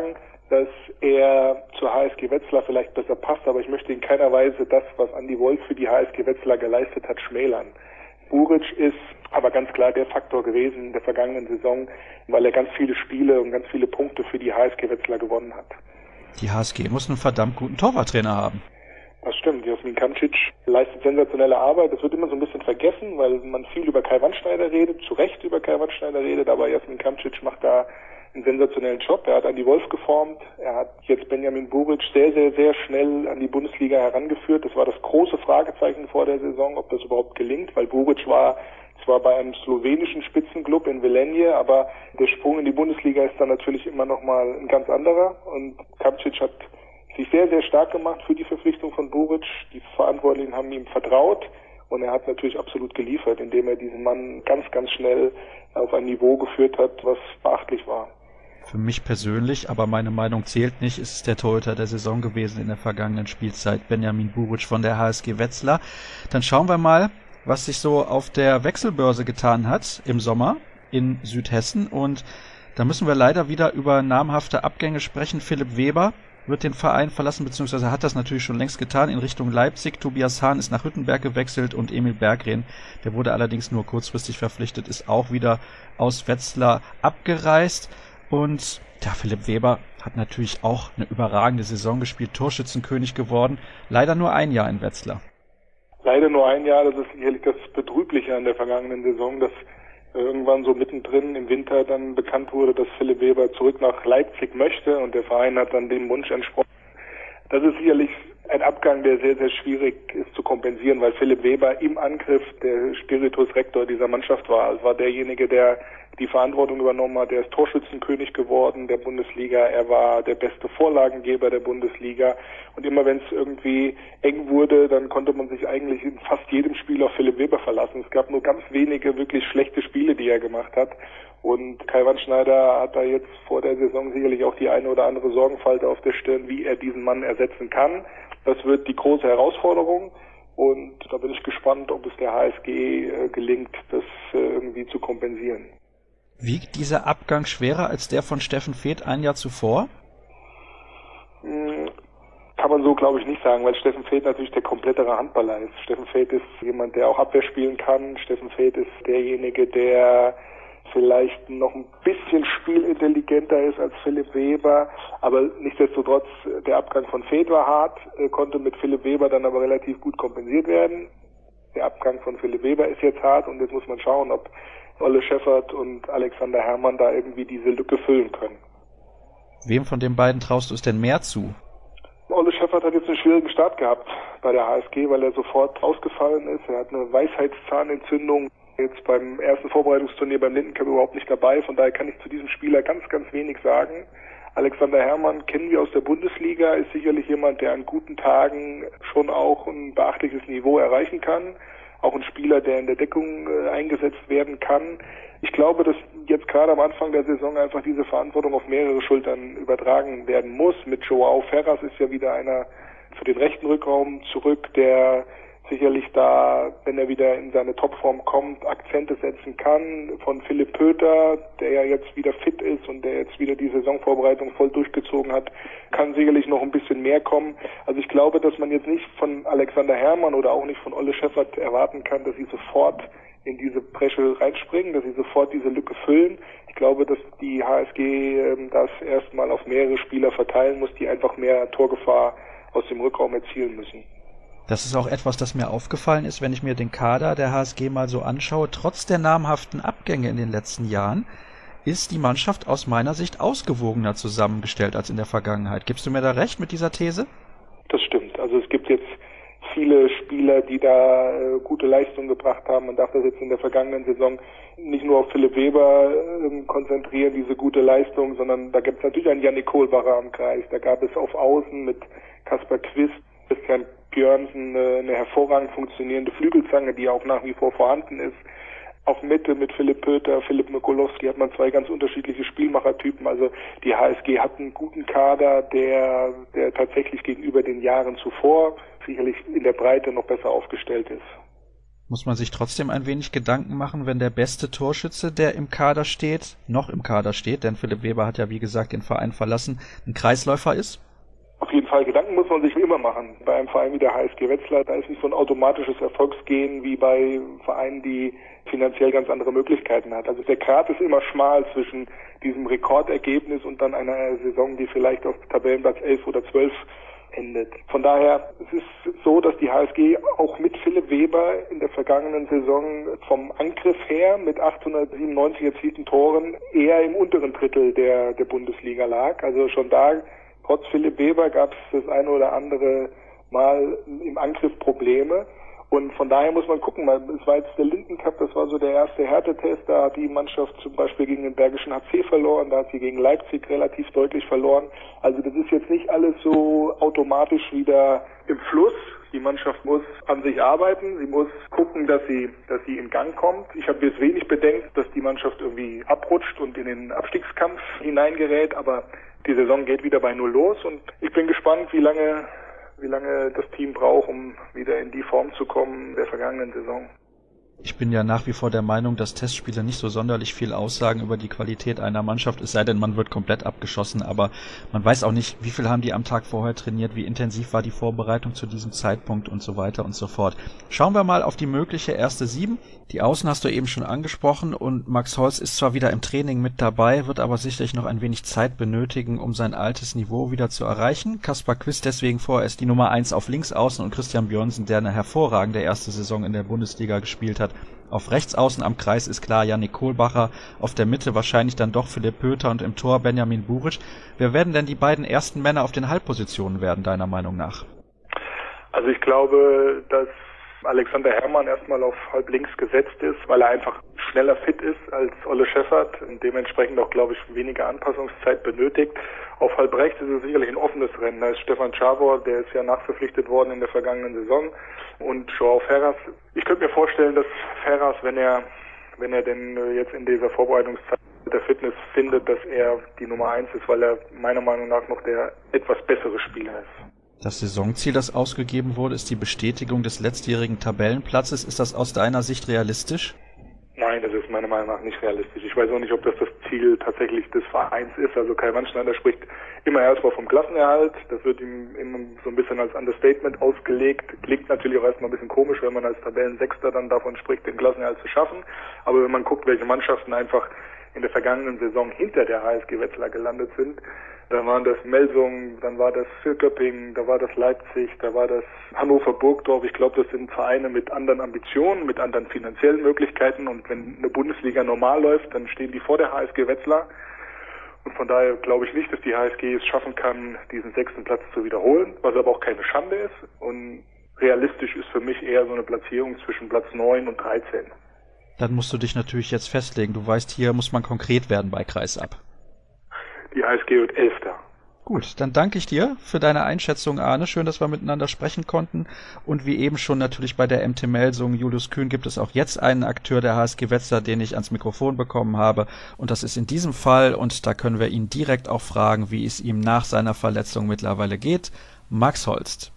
dass er zur HSG Wetzlar vielleicht besser passt, aber ich möchte in keiner Weise das, was Andi Wolf für die HSG Wetzlar geleistet hat, schmälern. Buric ist aber ganz klar der Faktor gewesen in der vergangenen Saison, weil er ganz viele Spiele und ganz viele Punkte für die HSG Wetzlar gewonnen hat. Die HSG muss einen verdammt guten Torwarttrainer haben. Das stimmt, Jasmin Kamcic leistet sensationelle Arbeit. Das wird immer so ein bisschen vergessen, weil man viel über Kai Wandschneider redet, zu Recht über Kai Wandschneider redet, aber Jasmin Kamcic macht da einen sensationellen Job. Er hat Andi Wolf geformt, er hat jetzt Benjamin Buric sehr, sehr, sehr schnell an die Bundesliga herangeführt. Das war das große Fragezeichen vor der Saison, ob das überhaupt gelingt, weil Buric war zwar bei einem slowenischen Spitzenclub in Velenje, aber der Sprung in die Bundesliga ist dann natürlich immer noch mal ein ganz anderer und Kamcic hat sich sehr, sehr stark gemacht für die Verpflichtung von Buric. Die Verantwortlichen haben ihm vertraut und er hat natürlich absolut geliefert, indem er diesen Mann ganz, ganz schnell auf ein Niveau geführt hat, was beachtlich war. Für mich persönlich, aber meine Meinung zählt nicht, ist es der Torhüter der Saison gewesen in der vergangenen Spielzeit, Benjamin Buric von der HSG Wetzlar. Dann schauen wir mal, was sich so auf der Wechselbörse getan hat im Sommer in Südhessen. Und da müssen wir leider wieder über namhafte Abgänge sprechen. Philipp Weber wird den Verein verlassen, beziehungsweise hat das natürlich schon längst getan, in Richtung Leipzig. Tobias Hahn ist nach Hüttenberg gewechselt und Emil Berggren, der wurde allerdings nur kurzfristig verpflichtet, ist auch wieder aus Wetzlar abgereist. Und ja, Philipp Weber hat natürlich auch eine überragende Saison gespielt, Torschützenkönig geworden. Leider nur ein Jahr in Wetzlar. Leider nur ein Jahr, das ist sicherlich das Betrübliche an der vergangenen Saison, dass irgendwann so mittendrin im Winter dann bekannt wurde, dass Philipp Weber zurück nach Leipzig möchte und der Verein hat dann dem Wunsch entsprochen. Das ist sicherlich ein Abgang, der sehr, sehr schwierig ist zu kompensieren, weil Philipp Weber im Angriff der Spiritus Rector dieser Mannschaft war. Es war derjenige, der die Verantwortung übernommen hat. Er ist Torschützenkönig geworden der Bundesliga. Er war der beste Vorlagengeber der Bundesliga. Und immer wenn es irgendwie eng wurde, dann konnte man sich eigentlich in fast jedem Spiel auf Philipp Weber verlassen. Es gab nur ganz wenige wirklich schlechte Spiele, die er gemacht hat. Und Kai Wandschneider hat da jetzt vor der Saison sicherlich auch die eine oder andere Sorgenfalte auf der Stirn, wie er diesen Mann ersetzen kann. Das wird die große Herausforderung und da bin ich gespannt, ob es der HSG gelingt, das irgendwie zu kompensieren. Wiegt dieser Abgang schwerer als der von Steffen Feeth ein Jahr zuvor? Kann man so, glaube ich, nicht sagen, weil Steffen Feeth natürlich der komplettere Handballer ist. Steffen Feeth ist jemand, der auch Abwehr spielen kann. Steffen Feeth ist derjenige, der vielleicht noch ein bisschen spielintelligenter ist als Philipp Weber, aber nichtsdestotrotz, der Abgang von Feeth war hart, konnte mit Philipp Weber dann aber relativ gut kompensiert werden. Der Abgang von Philipp Weber ist jetzt hart und jetzt muss man schauen, ob Olle Schäffert und Alexander Herrmann da irgendwie diese Lücke füllen können. Wem von den beiden traust du es denn mehr zu? Olle Schäffert hat jetzt einen schwierigen Start gehabt bei der HSG, weil er sofort ausgefallen ist. Er hat eine Weisheitszahnentzündung. Jetzt beim ersten Vorbereitungsturnier beim Lindencup überhaupt nicht dabei. Von daher kann ich zu diesem Spieler ganz, ganz wenig sagen. Alexander Herrmann kennen wir aus der Bundesliga, ist sicherlich jemand, der an guten Tagen schon auch ein beachtliches Niveau erreichen kann. Auch ein Spieler, der in der Deckung eingesetzt werden kann. Ich glaube, dass jetzt gerade am Anfang der Saison einfach diese Verantwortung auf mehrere Schultern übertragen werden muss. Mit Joao Ferraz ist ja wieder einer für den rechten Rückraum zurück, der sicherlich da, wenn er wieder in seine Topform kommt, Akzente setzen kann. Von Philipp Pöter, der ja jetzt wieder fit ist und der jetzt wieder die Saisonvorbereitung voll durchgezogen hat, kann sicherlich noch ein bisschen mehr kommen. Also ich glaube, dass man jetzt nicht von Alexander Herrmann oder auch nicht von Olle Schäffert erwarten kann, dass sie sofort in diese Bresche reinspringen, dass sie sofort diese Lücke füllen. Ich glaube, dass die HSG das erstmal auf mehrere Spieler verteilen muss, die einfach mehr Torgefahr aus dem Rückraum erzielen müssen. Das ist auch etwas, das mir aufgefallen ist, wenn ich mir den Kader der HSG mal so anschaue. Trotz der namhaften Abgänge in den letzten Jahren ist die Mannschaft aus meiner Sicht ausgewogener zusammengestellt als in der Vergangenheit. Gibst du mir da recht mit dieser These? Das stimmt. Also es gibt jetzt viele Spieler, die da gute Leistungen gebracht haben. Man darf das jetzt in der vergangenen Saison nicht nur auf Philipp Weber konzentrieren, diese gute Leistung, sondern da gibt es natürlich einen Jannik Kohlbacher am Kreis. Da gab es auf Außen mit Kasper Quist, Christian Björnsen eine hervorragend funktionierende Flügelzange, die auch nach wie vor vorhanden ist. Auf Mitte mit Philipp Pöter, Philipp Mikulowski hat man zwei ganz unterschiedliche Spielmachertypen. Also die HSG hat einen guten Kader, der tatsächlich gegenüber den Jahren zuvor sicherlich in der Breite noch besser aufgestellt ist. Muss man sich trotzdem ein wenig Gedanken machen, wenn der beste Torschütze, der noch im Kader steht, denn Philipp Weber hat ja wie gesagt den Verein verlassen, ein Kreisläufer ist? Auf jeden Fall, Gedanken muss man sich immer machen. Bei einem Verein wie der HSG Wetzlar, da ist nicht so ein automatisches Erfolgsgehen wie bei Vereinen, die finanziell ganz andere Möglichkeiten hat. Also der Grat ist immer schmal zwischen diesem Rekordergebnis und dann einer Saison, die vielleicht auf Tabellenplatz 11 oder 12 endet. Von daher, es ist so, dass die HSG auch mit Philipp Weber in der vergangenen Saison vom Angriff her mit 897 erzielten Toren eher im unteren Drittel der Bundesliga lag. Also schon da, trotz Philipp Weber, gab es das eine oder andere Mal im Angriff Probleme. Und von daher muss man gucken, weil es war jetzt der Linden Cup, das war so der erste Härtetest, da hat die Mannschaft zum Beispiel gegen den Bergischen HC verloren, da hat sie gegen Leipzig relativ deutlich verloren. Also das ist jetzt nicht alles so automatisch wieder im Fluss. Die Mannschaft muss an sich arbeiten, sie muss gucken, dass sie in Gang kommt. Ich habe jetzt wenig Bedenken, dass die Mannschaft irgendwie abrutscht und in den Abstiegskampf hineingerät, aber die Saison geht wieder bei Null los und ich bin gespannt, wie lange das Team braucht, um wieder in die Form zu kommen der vergangenen Saison. Ich bin ja nach wie vor der Meinung, dass Testspiele nicht so sonderlich viel aussagen über die Qualität einer Mannschaft, es sei denn, man wird komplett abgeschossen, aber man weiß auch nicht, wie viel haben die am Tag vorher trainiert, wie intensiv war die Vorbereitung zu diesem Zeitpunkt und so weiter und so fort. Schauen wir mal auf die mögliche erste 7. Die Außen hast du eben schon angesprochen und Max Holz ist zwar wieder im Training mit dabei, wird aber sicherlich noch ein wenig Zeit benötigen, um sein altes Niveau wieder zu erreichen. Kaspar Quist deswegen vorerst die Nummer 1 auf Linksaußen und Christian Björnsen, der eine hervorragende erste Saison in der Bundesliga gespielt hat, auf Rechtsaußen. Am Kreis ist klar Yannick Kohlbacher, auf der Mitte wahrscheinlich dann doch Philipp Pöter und im Tor Benjamin Buric. Wer werden denn die beiden ersten Männer auf den Halbpositionen werden, deiner Meinung nach? Also ich glaube, dass Alexander Herrmann erstmal auf halb links gesetzt ist, weil er einfach schneller fit ist als Olle Schäffert und dementsprechend auch, glaube ich, weniger Anpassungszeit benötigt. Auf halb rechts ist es sicherlich ein offenes Rennen. Da ist Stefan Czabor, der ist ja nachverpflichtet worden in der vergangenen Saison, und Joao Ferraz. Ich könnte mir vorstellen, dass Ferraz, wenn er denn jetzt in dieser Vorbereitungszeit der Fitness findet, dass er die Nummer 1 ist, weil er meiner Meinung nach noch der etwas bessere Spieler ist. Das Saisonziel, das ausgegeben wurde, ist die Bestätigung des letztjährigen Tabellenplatzes. Ist das aus deiner Sicht realistisch? Nein, das ist meiner Meinung nach nicht realistisch. Ich weiß auch nicht, ob das Ziel tatsächlich des Vereins ist. Also Kai Wandschneider spricht immer erstmal vom Klassenerhalt. Das wird ihm immer so ein bisschen als Understatement ausgelegt. Klingt natürlich auch erstmal ein bisschen komisch, wenn man als Tabellensechster dann davon spricht, den Klassenerhalt zu schaffen. Aber wenn man guckt, welche Mannschaften einfach in der vergangenen Saison hinter der HSG Wetzlar gelandet sind, dann waren das Melsung, dann war das Vierköping, da war das Leipzig, da war das Hannover Burgdorf. Ich glaube, das sind Vereine mit anderen Ambitionen, mit anderen finanziellen Möglichkeiten. Und wenn eine Bundesliga normal läuft, dann stehen die vor der HSG Wetzlar. Und von daher glaube ich nicht, dass die HSG es schaffen kann, diesen 6. Platz zu wiederholen, was aber auch keine Schande ist. Und realistisch ist für mich eher so eine Platzierung zwischen Platz 9 und 13. Dann musst du dich natürlich jetzt festlegen. Du weißt, hier muss man konkret werden bei Kreisab. Die HSG wird 11. Gut, dann danke ich dir für deine Einschätzung, Arne. Schön, dass wir miteinander sprechen konnten. Und wie eben schon natürlich bei der MT Melsung, Julius Kühn, gibt es auch jetzt einen Akteur der HSG Wetzlar, den ich ans Mikrofon bekommen habe. Und das ist in diesem Fall, und da können wir ihn direkt auch fragen, wie es ihm nach seiner Verletzung mittlerweile geht, Max Holst.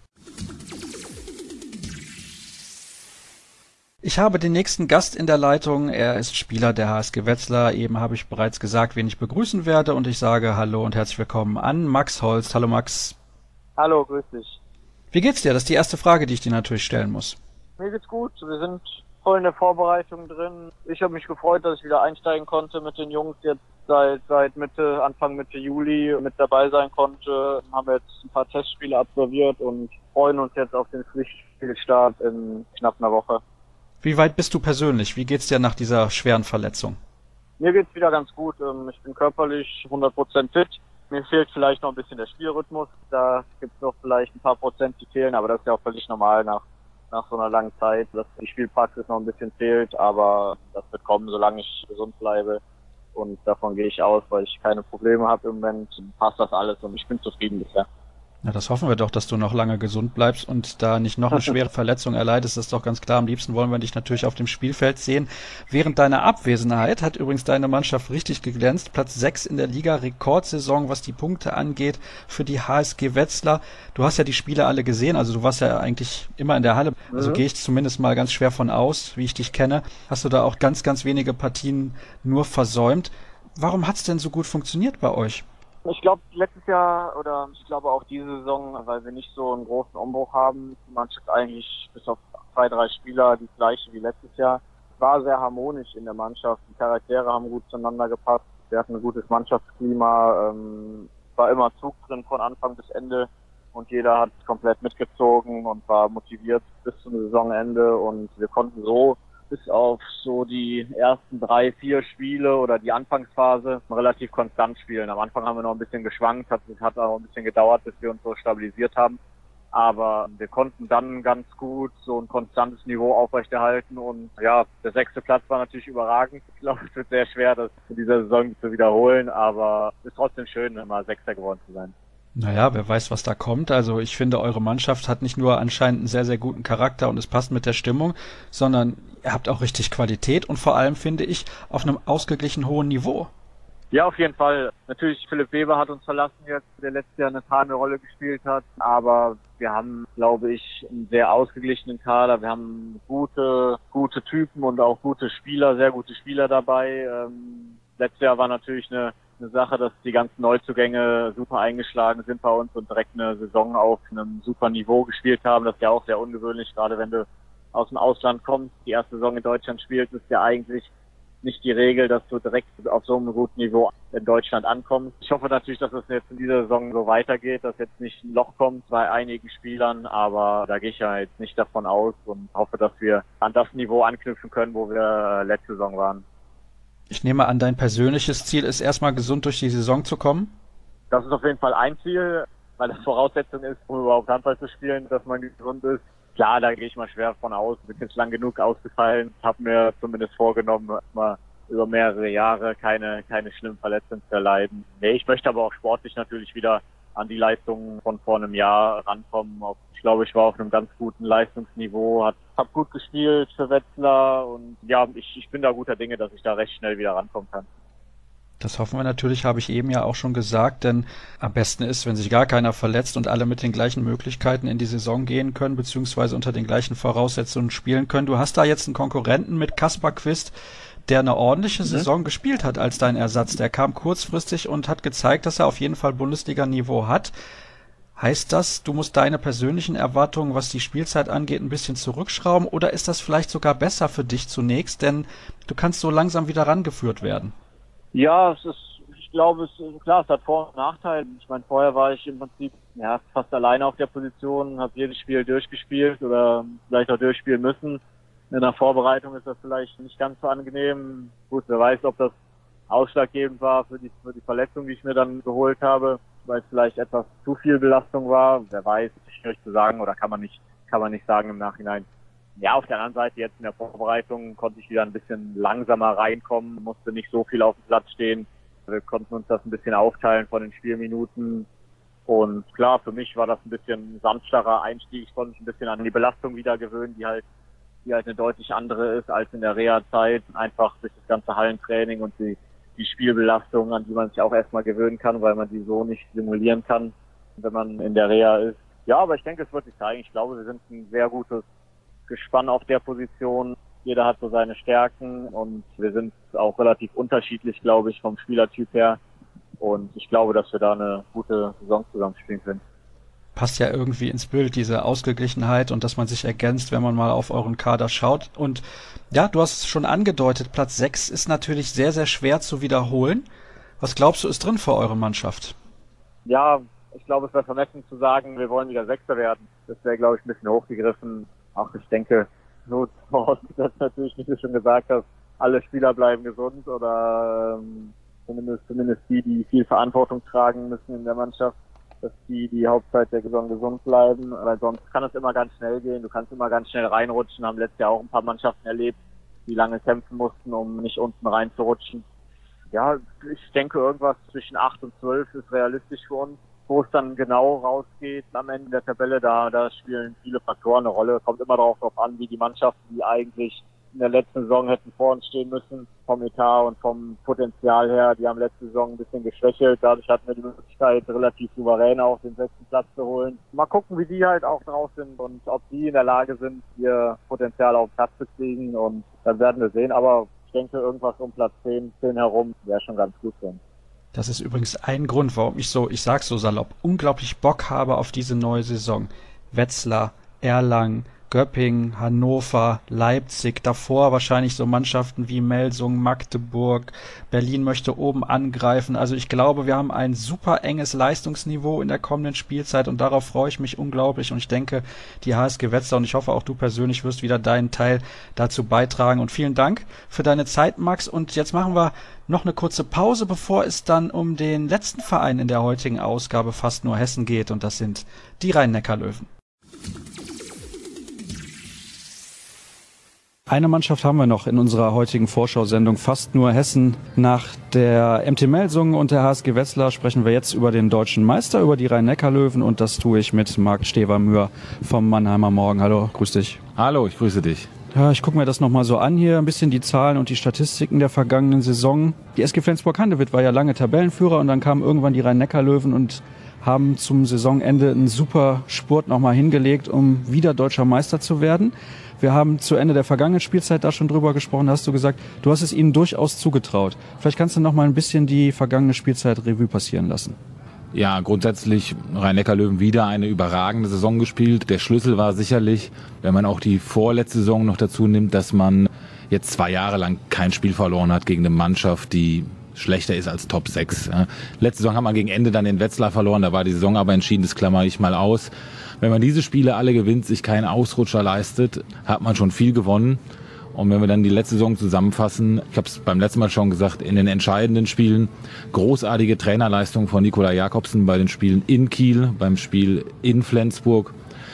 Ich habe den nächsten Gast in der Leitung. Er ist Spieler der HSG Wetzlar. Eben habe ich bereits gesagt, wen ich begrüßen werde. Und ich sage Hallo und herzlich willkommen an Max Holst. Hallo Max. Hallo, grüß dich. Wie geht's dir? Das ist die erste Frage, die ich dir natürlich stellen muss. Mir geht's gut. Wir sind voll in der Vorbereitung drin. Ich habe mich gefreut, dass ich wieder einsteigen konnte mit den Jungs. Jetzt seit Anfang Mitte Juli mit dabei sein konnte. Haben wir jetzt ein paar Testspiele absolviert und freuen uns jetzt auf den Pflichtspielstart in knapp einer Woche. Wie weit bist du persönlich? Wie geht's dir nach dieser schweren Verletzung? Mir geht's wieder ganz gut. Ich bin körperlich 100% fit. Mir fehlt vielleicht noch ein bisschen der Spielrhythmus. Da gibt's noch vielleicht ein paar Prozent, die fehlen, aber das ist ja auch völlig normal nach so einer langen Zeit, dass die Spielpraxis noch ein bisschen fehlt, aber das wird kommen, solange ich gesund bleibe. Und davon gehe ich aus, weil ich keine Probleme habe im Moment. Passt das alles und ich bin zufrieden bisher. Na, das hoffen wir doch, dass du noch lange gesund bleibst und da nicht noch eine schwere Verletzung erleidest. Das ist doch ganz klar. Am liebsten wollen wir dich natürlich auf dem Spielfeld sehen. Während deiner Abwesenheit hat übrigens deine Mannschaft richtig geglänzt. Platz 6 in der Liga, Rekordsaison, was die Punkte angeht für die HSG Wetzlar. Du hast ja die Spiele alle gesehen, also du warst ja eigentlich immer in der Halle. Also gehe ich zumindest mal ganz schwer von aus, wie ich dich kenne. Hast du da auch ganz, ganz wenige Partien nur versäumt. Warum hat's denn so gut funktioniert bei euch? Ich glaube, letztes Jahr oder ich glaube auch diese Saison, weil wir nicht so einen großen Umbruch haben, ist die Mannschaft eigentlich bis auf 2, 3 Spieler die gleiche wie letztes Jahr. Es war sehr harmonisch in der Mannschaft. Die Charaktere haben gut zueinander gepasst. Wir hatten ein gutes Mannschaftsklima. War immer Zug drin von Anfang bis Ende und jeder hat komplett mitgezogen und war motiviert bis zum Saisonende und wir konnten so bis auf so die ersten 3, 4 Spiele oder die Anfangsphase relativ konstant spielen. Am Anfang haben wir noch ein bisschen geschwankt, hat auch ein bisschen gedauert, bis wir uns so stabilisiert haben. Aber wir konnten dann ganz gut so ein konstantes Niveau aufrechterhalten und ja, der 6. Platz war natürlich überragend. Ich glaube, es wird sehr schwer, das in dieser Saison zu wiederholen, aber es ist trotzdem schön, mal 6. geworden zu sein. Naja, wer weiß, was da kommt. Also ich finde, eure Mannschaft hat nicht nur anscheinend einen sehr, sehr guten Charakter und es passt mit der Stimmung, sondern ihr habt auch richtig Qualität und vor allem, finde ich, auf einem ausgeglichen hohen Niveau. Ja, auf jeden Fall. Natürlich, Philipp Weber hat uns verlassen jetzt, der letztes Jahr eine tragende Rolle gespielt hat. Aber wir haben, glaube ich, einen sehr ausgeglichenen Kader. Wir haben gute Typen und auch gute Spieler, sehr gute Spieler dabei. Letztes Jahr war natürlich eine Sache, dass die ganzen Neuzugänge super eingeschlagen sind bei uns und direkt eine Saison auf einem super Niveau gespielt haben. Das ist ja auch sehr ungewöhnlich, gerade wenn du aus dem Ausland kommst, die erste Saison in Deutschland spielst, ist ja eigentlich nicht die Regel, dass du direkt auf so einem guten Niveau in Deutschland ankommst. Ich hoffe natürlich, dass es jetzt in dieser Saison so weitergeht, dass jetzt nicht ein Loch kommt bei einigen Spielern, aber da gehe ich ja jetzt nicht davon aus und hoffe, dass wir an das Niveau anknüpfen können, wo wir letzte Saison waren. Ich nehme an, dein persönliches Ziel ist erstmal gesund durch die Saison zu kommen? Das ist auf jeden Fall ein Ziel, weil das Voraussetzung ist, um überhaupt Handball zu spielen, dass man gesund ist. Klar, da gehe ich mal schwer von aus. Bin jetzt lang genug ausgefallen. Habe mir zumindest vorgenommen, mal über mehrere Jahre keine schlimmen Verletzungen zu erleiden. Nee, ich möchte aber auch sportlich natürlich wieder an die Leistungen von vor einem Jahr rankommen. Ich glaube, ich war auf einem ganz guten Leistungsniveau, hab gut gespielt für Wetzlar und ja, ich bin da guter Dinge, dass ich da recht schnell wieder rankommen kann. Das hoffen wir natürlich, habe ich eben ja auch schon gesagt, denn am besten ist, wenn sich gar keiner verletzt und alle mit den gleichen Möglichkeiten in die Saison gehen können, beziehungsweise unter den gleichen Voraussetzungen spielen können. Du hast da jetzt einen Konkurrenten mit Kaspar Quist, der eine ordentliche Saison gespielt hat als dein Ersatz. Der kam kurzfristig und hat gezeigt, dass er auf jeden Fall Bundesliga-Niveau hat. Heißt das, du musst deine persönlichen Erwartungen, was die Spielzeit angeht, ein bisschen zurückschrauben oder ist das vielleicht sogar besser für dich zunächst, denn du kannst so langsam wieder rangeführt werden? Ja, ich glaube, klar, es hat Vor- und Nachteile. Ich meine, vorher war ich im Prinzip fast alleine auf der Position, habe jedes Spiel durchgespielt oder vielleicht auch durchspielen müssen. In der Vorbereitung ist das vielleicht nicht ganz so angenehm. Gut, wer weiß, ob das ausschlaggebend war für die Verletzung, die ich mir dann geholt habe, weil es vielleicht etwas zu viel Belastung war. Wer weiß, schwierig zu sagen oder kann man nicht sagen im Nachhinein. Ja, auf der anderen Seite jetzt in der Vorbereitung konnte ich wieder ein bisschen langsamer reinkommen, musste nicht so viel auf dem Platz stehen. Wir konnten uns das ein bisschen aufteilen von den Spielminuten. Und klar, für mich war das ein bisschen sanfterer Einstieg. Ich konnte mich ein bisschen an die Belastung wieder gewöhnen, die halt eine deutlich andere ist als in der Reha-Zeit. Einfach durch das ganze Hallentraining und die Spielbelastung, an die man sich auch erstmal gewöhnen kann, weil man die so nicht simulieren kann, wenn man in der Reha ist. Ja, aber ich denke, es wird sich zeigen. Ich glaube, wir sind ein sehr gutes Gespann auf der Position. Jeder hat so seine Stärken und wir sind auch relativ unterschiedlich, glaube ich, vom Spielertyp her. Und ich glaube, dass wir da eine gute Saison zusammen spielen können. Passt ja irgendwie ins Bild, diese Ausgeglichenheit und dass man sich ergänzt, wenn man mal auf euren Kader schaut. Und ja, du hast es schon angedeutet, Platz 6 ist natürlich sehr, sehr schwer zu wiederholen. Was glaubst du, ist drin für eure Mannschaft? Ja, ich glaube, es wäre vermessen zu sagen, wir wollen wieder Sechster werden. Das wäre, glaube ich, ein bisschen hochgegriffen. Auch ich denke, so vorausgesetzt natürlich, wie du schon gesagt hast, alle Spieler bleiben gesund oder zumindest die viel Verantwortung tragen müssen in der Mannschaft, dass die Hauptzeit der Saison gesund bleiben, weil sonst kann es immer ganz schnell gehen, du kannst immer ganz schnell reinrutschen, haben letztes Jahr auch ein paar Mannschaften erlebt, die lange kämpfen mussten, um nicht unten reinzurutschen. Ja, ich denke irgendwas zwischen 8 und 12 ist realistisch für uns Wo es dann genau rausgeht am Ende der Tabelle, da spielen viele Faktoren eine Rolle. Kommt immer darauf an, wie die Mannschaften, die eigentlich in der letzten Saison hätten vor uns stehen müssen, vom Etat und vom Potenzial her, die haben letzte Saison ein bisschen geschwächelt. Dadurch hatten wir die Möglichkeit, relativ souverän auch den 6. Platz zu holen. Mal gucken, wie die halt auch drauf sind und ob die in der Lage sind, ihr Potenzial auf den Platz zu kriegen. Und dann werden wir sehen. Aber ich denke, irgendwas um Platz 10 herum wäre schon ganz gut für uns. Das ist übrigens ein Grund, warum ich sag's so salopp, unglaublich Bock habe auf diese neue Saison. Wetzlar, Erlangen, Göppingen, Hannover, Leipzig, davor wahrscheinlich so Mannschaften wie Melsungen, Magdeburg, Berlin möchte oben angreifen. Also ich glaube, wir haben ein super enges Leistungsniveau in der kommenden Spielzeit und darauf freue ich mich unglaublich und ich denke, die HSG Wetzlar und ich hoffe auch du persönlich wirst wieder deinen Teil dazu beitragen und vielen Dank für deine Zeit, Max, und jetzt machen wir noch eine kurze Pause, bevor es dann um den letzten Verein in der heutigen Ausgabe Fast nur Hessen geht und das sind die Rhein-Neckar-Löwen. Eine Mannschaft haben wir noch in unserer heutigen Vorschau-Sendung Fast nur Hessen. Nach der MT Melsungen und der HSG Wetzlar sprechen wir jetzt über den deutschen Meister, über die Rhein-Neckar-Löwen und das tue ich mit Marc Stevermühr vom Mannheimer Morgen. Hallo, grüß dich. Hallo, ich grüße dich. Ja, ich gucke mir das nochmal so an hier, ein bisschen die Zahlen und die Statistiken der vergangenen Saison. Die SG Flensburg-Handewitt war ja lange Tabellenführer und dann kamen irgendwann die Rhein-Neckar-Löwen und haben zum Saisonende einen super Spurt nochmal hingelegt, um wieder deutscher Meister zu werden. Wir haben zu Ende der vergangenen Spielzeit da schon drüber gesprochen, hast du gesagt, du hast es ihnen durchaus zugetraut. Vielleicht kannst du noch mal ein bisschen die vergangene Spielzeit Revue passieren lassen. Ja, grundsätzlich Rhein-Neckar-Löwen wieder eine überragende Saison gespielt. Der Schlüssel war sicherlich, wenn man auch die vorletzte Saison noch dazu nimmt, dass man jetzt 2 Jahre lang kein Spiel verloren hat gegen eine Mannschaft, die schlechter ist als Top 6. Letzte Saison haben wir gegen Ende dann den Wetzlar verloren, da war die Saison aber entschieden, das klammer ich mal aus. Wenn man diese Spiele alle gewinnt, sich keinen Ausrutscher leistet, hat man schon viel gewonnen. Und wenn wir dann die letzte Saison zusammenfassen, ich habe es beim letzten Mal schon gesagt, in den entscheidenden Spielen, großartige Trainerleistung von Nikolai Jakobsen bei den Spielen in Kiel, beim Spiel in Flensburg.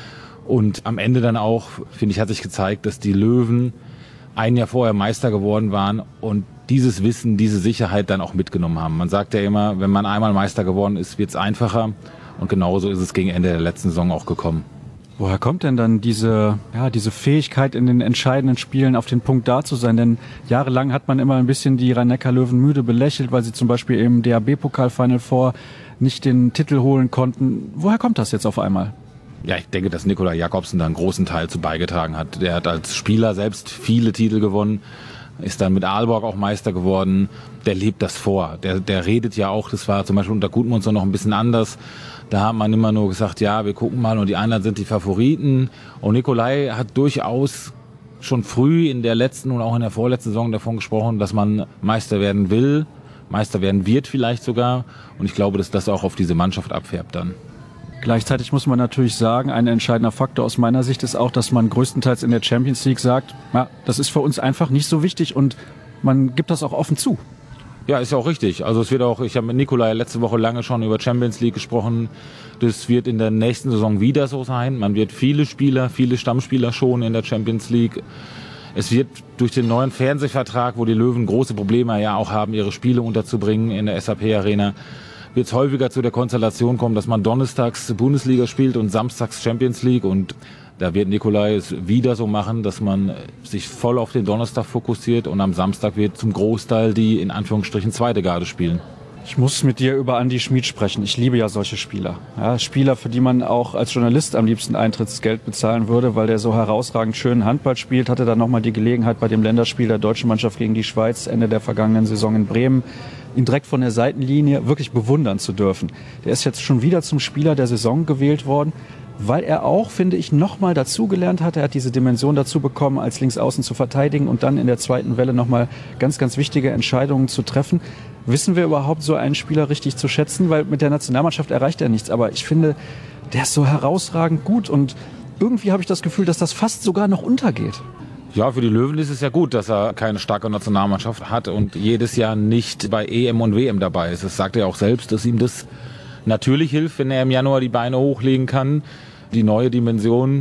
Und am Ende dann auch, finde ich, hat sich gezeigt, dass die Löwen ein Jahr vorher Meister geworden waren und dieses Wissen, diese Sicherheit dann auch mitgenommen haben. Man sagt ja immer, wenn man einmal Meister geworden ist, wird es einfacher. Und genauso ist es gegen Ende der letzten Saison auch gekommen. Woher kommt denn dann diese Fähigkeit in den entscheidenden Spielen auf den Punkt da zu sein? Denn jahrelang hat man immer ein bisschen die Rhein-Neckar-Löwen müde belächelt, weil sie zum Beispiel im DHB-Pokal-Final Four nicht den Titel holen konnten. Woher kommt das jetzt auf einmal? Ja, ich denke, dass Nikolai Jakobsen da einen großen Teil zu beigetragen hat. Der hat als Spieler selbst viele Titel gewonnen, ist dann mit Aalborg auch Meister geworden. Der lebt das vor. Der redet ja auch, das war zum Beispiel unter Gudmundsson noch ein bisschen anders. Da hat man immer nur gesagt, ja, wir gucken mal und die anderen sind die Favoriten. Und Nikolai hat durchaus schon früh in der letzten und auch in der vorletzten Saison davon gesprochen, dass man Meister werden will, Meister werden wird vielleicht sogar. Und ich glaube, dass das auch auf diese Mannschaft abfärbt dann. Gleichzeitig muss man natürlich sagen, ein entscheidender Faktor aus meiner Sicht ist auch, dass man größtenteils in der Champions League sagt, ja, das ist für uns einfach nicht so wichtig und man gibt das auch offen zu. Ja, ist ja auch richtig. Also es wird auch, ich habe mit Nikolai letzte Woche lange schon über Champions League gesprochen. Das wird in der nächsten Saison wieder so sein. Man wird viele Stammspieler schonen in der Champions League. Es wird durch den neuen Fernsehvertrag, wo die Löwen große Probleme ja auch haben, ihre Spiele unterzubringen in der SAP Arena, wird es häufiger zu der Konstellation kommen, dass man donnerstags Bundesliga spielt und samstags Champions League. Und da wird Nikolai es wieder so machen, dass man sich voll auf den Donnerstag fokussiert und am Samstag wird zum Großteil die in Anführungsstrichen zweite Garde spielen. Ich muss mit dir über Andi Schmid sprechen. Ich liebe ja solche Spieler. Ja, Spieler, für die man auch als Journalist am liebsten Eintrittsgeld bezahlen würde, weil der so herausragend schönen Handball spielt. Hatte dann nochmal die Gelegenheit bei dem Länderspiel der deutschen Mannschaft gegen die Schweiz Ende der vergangenen Saison in Bremen, ihn direkt von der Seitenlinie wirklich bewundern zu dürfen. Der ist jetzt schon wieder zum Spieler der Saison gewählt worden, weil er auch, finde ich, nochmal dazugelernt hat. Er hat diese Dimension dazu bekommen, als Linksaußen zu verteidigen und dann in der zweiten Welle nochmal ganz, ganz wichtige Entscheidungen zu treffen. Wissen wir überhaupt so einen Spieler richtig zu schätzen? Weil mit der Nationalmannschaft erreicht er nichts. Aber ich finde, der ist so herausragend gut und irgendwie habe ich das Gefühl, dass das fast sogar noch untergeht. Ja, für die Löwen ist es ja gut, dass er keine starke Nationalmannschaft hat und jedes Jahr nicht bei EM und WM dabei ist. Das sagt er auch selbst, dass ihm das natürlich hilft, wenn er im Januar die Beine hochlegen kann. Die neue Dimension,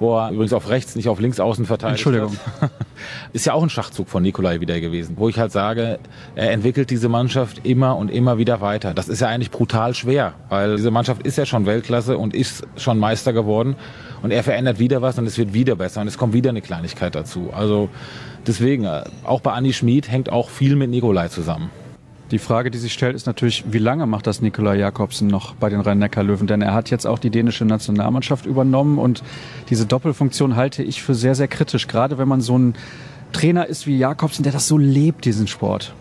wo er übrigens auf rechts, nicht auf links außen verteidigt hat. Entschuldigung. Ist ja auch ein Schachzug von Nicolai wieder gewesen, wo ich halt sage, er entwickelt diese Mannschaft immer und immer wieder weiter. Das ist ja eigentlich brutal schwer, weil diese Mannschaft ist ja schon Weltklasse und ist schon Meister geworden und er verändert wieder was und es wird wieder besser und es kommt wieder eine Kleinigkeit dazu. Also deswegen, auch bei Andi Schmid hängt auch viel mit Nicolai zusammen. Die Frage, die sich stellt, ist natürlich, wie lange macht das Nicolai Jakobsen noch bei den Rhein-Neckar-Löwen? Denn er hat jetzt auch die dänische Nationalmannschaft übernommen und diese Doppelfunktion halte ich für sehr, sehr kritisch. Gerade wenn man so ein Trainer ist wie Jakobsen, der das so lebt, diesen Sport.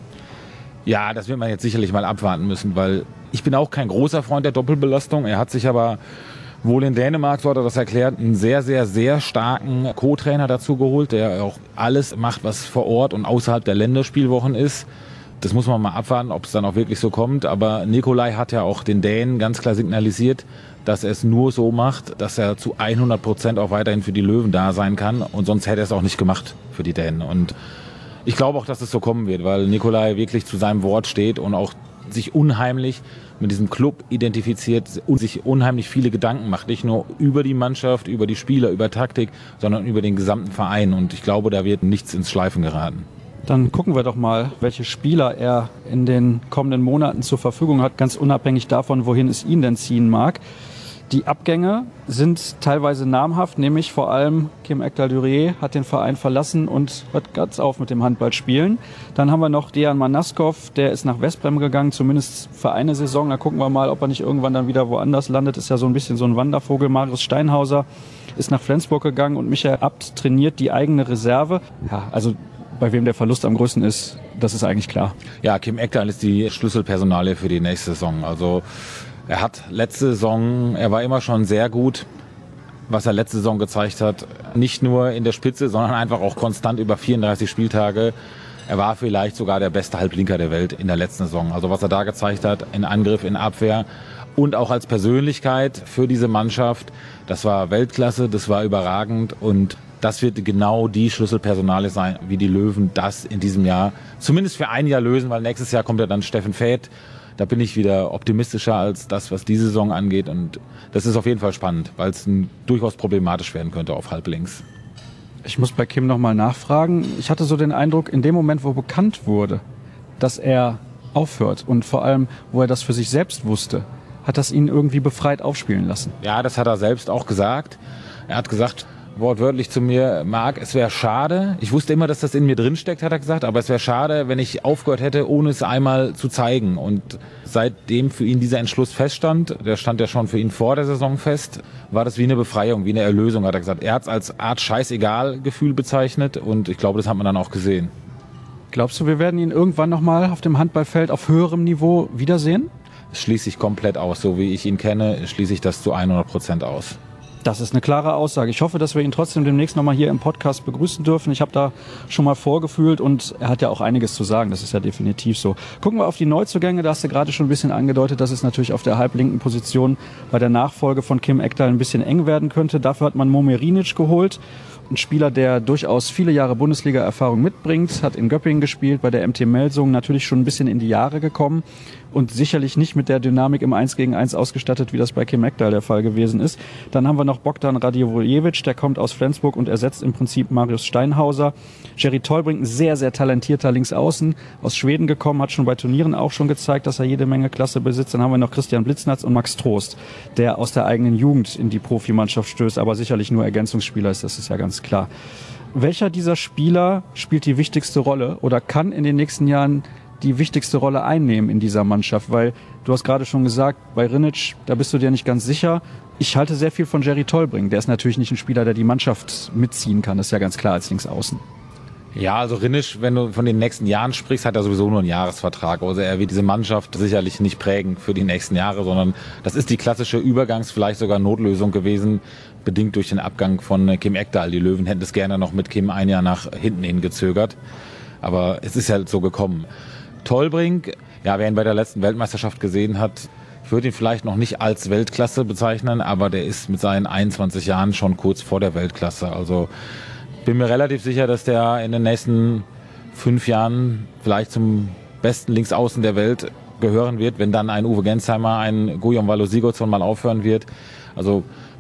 Ja, das wird man jetzt sicherlich mal abwarten müssen, weil ich bin auch kein großer Freund der Doppelbelastung. Er hat sich aber wohl in Dänemark, so hat er das erklärt, einen sehr, sehr, sehr starken Co-Trainer dazu geholt, der auch alles macht, was vor Ort und außerhalb der Länderspielwochen ist. Das muss man mal abwarten, ob es dann auch wirklich so kommt. Aber Nicolai hat ja auch den Dänen ganz klar signalisiert, dass er es nur so macht, dass er zu 100% auch weiterhin für die Löwen da sein kann. Und sonst hätte er es auch nicht gemacht für die Dänen. Und ich glaube auch, dass es so kommen wird, weil Nicolai wirklich zu seinem Wort steht und auch sich unheimlich mit diesem Club identifiziert und sich unheimlich viele Gedanken macht. Nicht nur über die Mannschaft, über die Spieler, über Taktik, sondern über den gesamten Verein. Und ich glaube, da wird nichts ins Schleifen geraten. Dann gucken wir doch mal, welche Spieler er in den kommenden Monaten zur Verfügung hat, ganz unabhängig davon, wohin es ihn denn ziehen mag. Die Abgänge sind teilweise namhaft, nämlich vor allem Kim Ekdal-Dürer hat den Verein verlassen und hört ganz auf mit dem Handballspielen. Dann haben wir noch Dejan Manaskov, der ist nach Westbrem gegangen, zumindest für eine Saison. Da gucken wir mal, ob er nicht irgendwann dann wieder woanders landet. Ist ja so ein bisschen so ein Wandervogel. Marius Steinhauser ist nach Flensburg gegangen und Michael Abt trainiert die eigene Reserve. Ja, also bei wem der Verlust am größten ist, das ist eigentlich klar. Ja, Kim Ekdal ist die Schlüsselpersonalie für die nächste Saison. Also er hat letzte Saison, er war immer schon sehr gut, was er letzte Saison gezeigt hat. Nicht nur in der Spitze, sondern einfach auch konstant über 34 Spieltage. Er war vielleicht sogar der beste Halblinker der Welt in der letzten Saison. Also was er da gezeigt hat, in Angriff, in Abwehr und auch als Persönlichkeit für diese Mannschaft, das war Weltklasse, das war überragend und das wird genau die Schlüsselpersonalie sein, wie die Löwen das in diesem Jahr zumindest für ein Jahr lösen, weil nächstes Jahr kommt ja dann Steffen Väth. Da bin ich wieder optimistischer als das, was diese Saison angeht. Und das ist auf jeden Fall spannend, weil es durchaus problematisch werden könnte auf Halblinks. Ich muss bei Kim nochmal nachfragen. Ich hatte so den Eindruck, in dem Moment, wo bekannt wurde, dass er aufhört und vor allem, wo er das für sich selbst wusste, hat das ihn irgendwie befreit aufspielen lassen. Ja, das hat er selbst auch gesagt. Er hat gesagt, wortwörtlich zu mir, Marc, es wäre schade, ich wusste immer, dass das in mir drin steckt, hat er gesagt, aber es wäre schade, wenn ich aufgehört hätte, ohne es einmal zu zeigen. Und seitdem für ihn dieser Entschluss feststand, der stand ja schon für ihn vor der Saison fest, war das wie eine Befreiung, wie eine Erlösung, hat er gesagt. Er hat es als Art Scheißegal-Gefühl bezeichnet und ich glaube, das hat man dann auch gesehen. Glaubst du, wir werden ihn irgendwann nochmal auf dem Handballfeld auf höherem Niveau wiedersehen? Das schließe ich komplett aus. So wie ich ihn kenne, schließe ich das zu 100% aus. Das ist eine klare Aussage. Ich hoffe, dass wir ihn trotzdem demnächst nochmal hier im Podcast begrüßen dürfen. Ich habe da schon mal vorgefühlt und er hat ja auch einiges zu sagen. Das ist ja definitiv so. Gucken wir auf die Neuzugänge. Da hast du gerade schon ein bisschen angedeutet, dass es natürlich auf der halblinken Position bei der Nachfolge von Kim Ekdal ein bisschen eng werden könnte. Dafür hat man Momerinic geholt. Ein Spieler, der durchaus viele Jahre Bundesliga-Erfahrung mitbringt, hat in Göppingen gespielt, bei der MT Melsungen natürlich schon ein bisschen in die Jahre gekommen und sicherlich nicht mit der Dynamik im 1-gegen-1 ausgestattet, wie das bei Kim Ekdal der Fall gewesen ist. Dann haben wir noch Bogdan Radivojevic, der kommt aus Flensburg und ersetzt im Prinzip Marius Steinhauser. Jerry Tolbrink, ein sehr, sehr talentierter Linksaußen, aus Schweden gekommen, hat schon bei Turnieren auch schon gezeigt, dass er jede Menge Klasse besitzt. Dann haben wir noch Christian Blitznatz und Max Trost, der aus der eigenen Jugend in die Profimannschaft stößt, aber sicherlich nur Ergänzungsspieler ist, das ist ja ganz klar. Welcher dieser Spieler spielt die wichtigste Rolle oder kann in den nächsten Jahren die wichtigste Rolle einnehmen in dieser Mannschaft? Weil du hast gerade schon gesagt, bei Rinic, da bist du dir nicht ganz sicher. Ich halte sehr viel von Jerry Tolbrink. Der ist natürlich nicht ein Spieler, der die Mannschaft mitziehen kann. Das ist ja ganz klar als Linksaußen. Ja, also Rinic, wenn du von den nächsten Jahren sprichst, hat er sowieso nur einen Jahresvertrag. Also er wird diese Mannschaft sicherlich nicht prägen für die nächsten Jahre, sondern das ist die klassische vielleicht sogar Notlösung gewesen, bedingt durch den Abgang von Kim Ekdal. Die Löwen hätten es gerne noch mit Kim ein Jahr nach hinten hingezögert. Aber es ist halt so gekommen. Tolbrink, ja, wer ihn bei der letzten Weltmeisterschaft gesehen hat, ich würde ihn vielleicht noch nicht als Weltklasse bezeichnen, aber der ist mit seinen 21 Jahren schon kurz vor der Weltklasse. Also bin mir relativ sicher, dass der in den nächsten 5 Jahren vielleicht zum besten Linksaußen der Welt gehören wird, wenn dann ein Uwe Gensheimer, ein Guillaume Valo-Sigurdsson mal aufhören wird. Also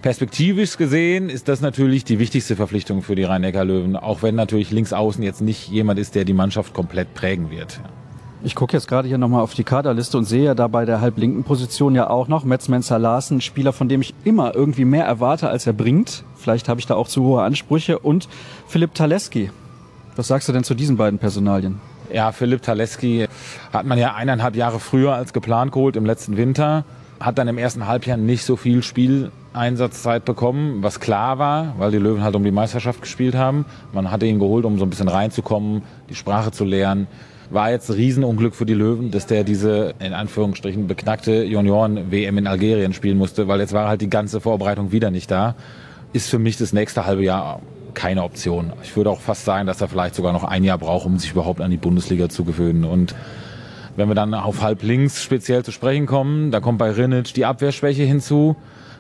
Perspektivisch gesehen ist das natürlich die wichtigste Verpflichtung für die Rhein-Neckar-Löwen, auch wenn natürlich links außen jetzt nicht jemand ist, der die Mannschaft komplett prägen wird. Ich gucke jetzt gerade hier nochmal auf die Kaderliste und sehe da bei der halblinken Position ja auch noch Metz Mensah-Larsen, ein Spieler, von dem ich immer irgendwie mehr erwarte, als er bringt. Vielleicht habe ich da auch zu hohe Ansprüche. Und Philipp Taleski. Was sagst du denn zu diesen beiden Personalien? Ja, Philipp Taleski hat man ja 1,5 Jahre früher als geplant geholt im letzten Winter. Hat dann im ersten Halbjahr nicht so viel Spieleinsatzzeit bekommen, was klar war, weil die Löwen halt um die Meisterschaft gespielt haben. Man hatte ihn geholt, um so ein bisschen reinzukommen, die Sprache zu lernen. War jetzt ein Riesenunglück für die Löwen, dass der diese, in Anführungsstrichen, beknackte Junioren-WM in Algerien spielen musste, weil jetzt war halt die ganze Vorbereitung wieder nicht da. Ist für mich das nächste halbe Jahr keine Option. Ich würde auch fast sagen, dass er vielleicht sogar noch ein Jahr braucht, um sich überhaupt an die Bundesliga zu gewöhnen. Und wenn wir dann auf halb links speziell zu sprechen kommen, da kommt bei Rinic die Abwehrschwäche hinzu.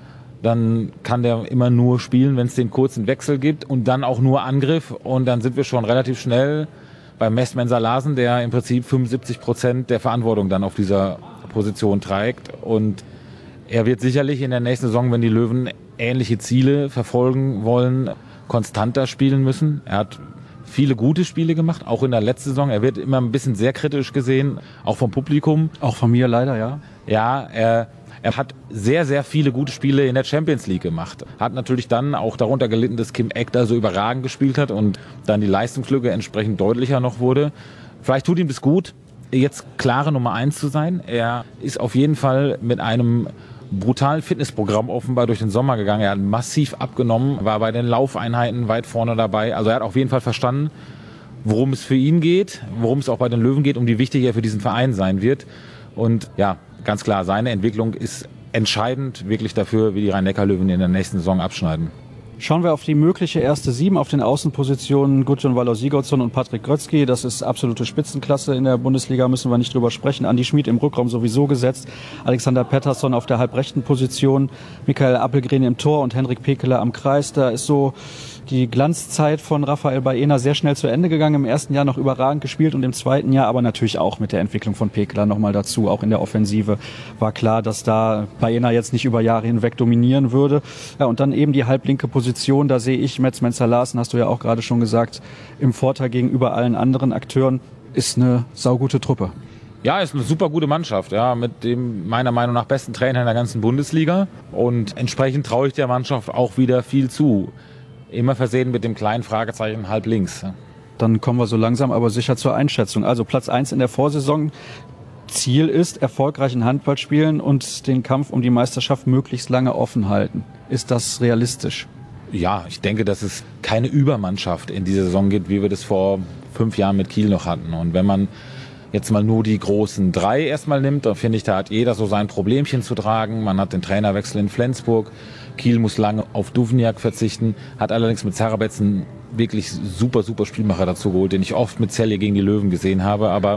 Dann kann der immer nur spielen, wenn es den kurzen Wechsel gibt und dann auch nur Angriff. Und dann sind wir schon relativ schnell bei Metz Mensah-Larsen, der im Prinzip 75% der Verantwortung dann auf dieser Position trägt. Und er wird sicherlich in der nächsten Saison, wenn die Löwen ähnliche Ziele verfolgen wollen, konstanter spielen müssen. Er hat viele gute Spiele gemacht, auch in der letzten Saison. Er wird immer ein bisschen sehr kritisch gesehen, auch vom Publikum. Auch von mir leider, ja. Ja, er hat sehr, sehr viele gute Spiele in der Champions League gemacht. Hat natürlich dann auch darunter gelitten, dass Kim Eck da so überragend gespielt hat und dann die Leistungslücke entsprechend deutlicher noch wurde. Vielleicht tut ihm das gut, jetzt klare Nummer 1 zu sein. Er ist auf jeden Fall mit einem brutalen Fitnessprogramm offenbar durch den Sommer gegangen. Er hat massiv abgenommen, war bei den Laufeinheiten weit vorne dabei. Also er hat auf jeden Fall verstanden, worum es für ihn geht, worum es auch bei den Löwen geht und wie wichtig er für diesen Verein sein wird. Und ja, ganz klar, seine Entwicklung ist entscheidend wirklich dafür, wie die Rhein-Neckar-Löwen in der nächsten Saison abschneiden. Schauen wir auf die mögliche erste 7 auf den Außenpositionen. Gudjon Valor-Sigurdsson und Patrick Grötzky. Das ist absolute Spitzenklasse in der Bundesliga, müssen wir nicht drüber sprechen. Andi Schmid im Rückraum sowieso gesetzt. Alexander Pettersson auf der halbrechten Position. Michael Appelgren im Tor und Henrik Pekeler am Kreis. Da ist so die Glanzzeit von Raphael Baena sehr schnell zu Ende gegangen. Im ersten Jahr noch überragend gespielt und im zweiten Jahr aber natürlich auch mit der Entwicklung von Pekeler nochmal dazu. Auch in der Offensive war klar, dass da Baena jetzt nicht über Jahre hinweg dominieren würde. Ja, und dann eben die halblinke Position. Da sehe ich Metz Mensah-Larsen, hast du ja auch gerade schon gesagt, im Vorteil gegenüber allen anderen Akteuren. Ist eine saugute Truppe. Ja, ist eine super gute Mannschaft, ja, mit dem meiner Meinung nach besten Trainer in der ganzen Bundesliga. Und entsprechend traue ich der Mannschaft auch wieder viel zu. Immer versehen mit dem kleinen Fragezeichen halb links. Dann kommen wir so langsam aber sicher zur Einschätzung. Also Platz 1 in der Vorsaison. Ziel ist, erfolgreichen Handball spielen und den Kampf um die Meisterschaft möglichst lange offen halten. Ist das realistisch? Ja, ich denke, dass es keine Übermannschaft in dieser Saison gibt, wie wir das vor 5 Jahren mit Kiel noch hatten. Und wenn man jetzt mal nur die großen 3 erstmal nimmt, dann finde ich, da hat jeder so sein Problemchen zu tragen. Man hat den Trainerwechsel in Flensburg. Kiel muss lange auf Duvniak verzichten, hat allerdings mit Sarabetz einen wirklich super Spielmacher dazu geholt, den ich oft mit Celje gegen die Löwen gesehen habe. Aber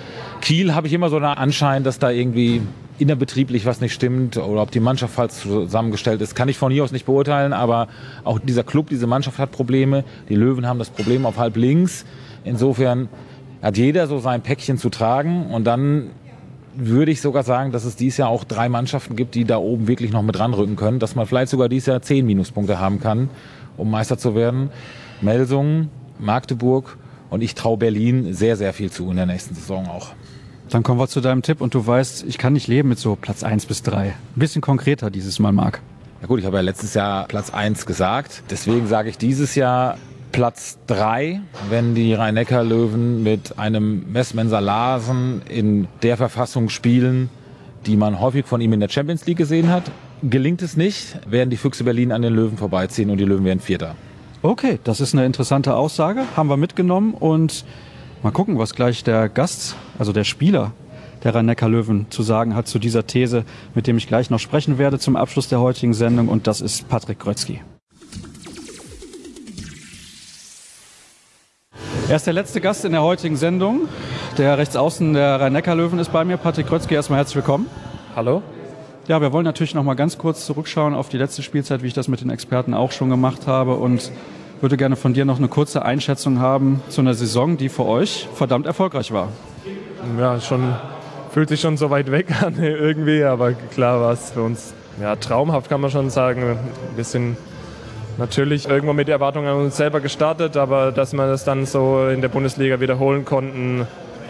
Kiel habe ich immer so einen Anschein, dass da irgendwie innerbetrieblich was nicht stimmt oder ob die Mannschaft falsch zusammengestellt ist, kann ich von hier aus nicht beurteilen. Aber auch dieser Club, diese Mannschaft hat Probleme. Die Löwen haben das Problem auf halb links. Insofern hat jeder so sein Päckchen zu tragen und dann würde ich sogar sagen, dass es dieses Jahr auch 3 Mannschaften gibt, die da oben wirklich noch mit ranrücken können, dass man vielleicht sogar dieses Jahr 10 Minuspunkte haben kann, um Meister zu werden. Melsungen, Magdeburg und ich traue Berlin sehr, sehr viel zu in der nächsten Saison auch. Dann kommen wir zu deinem Tipp und du weißt, ich kann nicht leben mit so Platz 1 bis 3. Ein bisschen konkreter dieses Mal, Marc. Ja gut, ich habe ja letztes Jahr Platz 1 gesagt, deswegen sage ich dieses Jahr Platz 3, wenn die Rhein-Neckar-Löwen mit einem Metz Mensah-Larsen in der Verfassung spielen, die man häufig von ihm in der Champions League gesehen hat. Gelingt es nicht, werden die Füchse Berlin an den Löwen vorbeiziehen und die Löwen werden Vierter. Okay, das ist eine interessante Aussage, haben wir mitgenommen und mal gucken, was gleich der Gast, also der Spieler der Rhein-Neckar-Löwen zu sagen hat zu dieser These, mit dem ich gleich noch sprechen werde zum Abschluss der heutigen Sendung und das ist Patrick Grötzky. Er ist der letzte Gast in der heutigen Sendung. Der Rechtsaußen der Rhein-Neckar-Löwen ist bei mir, Patrick Grötzky. Erstmal herzlich willkommen. Hallo. Ja, wir wollen natürlich noch mal ganz kurz zurückschauen auf die letzte Spielzeit, wie ich das mit den Experten auch schon gemacht habe und würde gerne von dir noch eine kurze Einschätzung haben zu einer Saison, die für euch verdammt erfolgreich war. Ja, fühlt sich schon so weit weg an irgendwie, aber klar war es für uns ja, traumhaft kann man schon sagen. Wir sind natürlich irgendwo mit der Erwartung an uns selber gestartet, aber dass wir das dann so in der Bundesliga wiederholen konnten,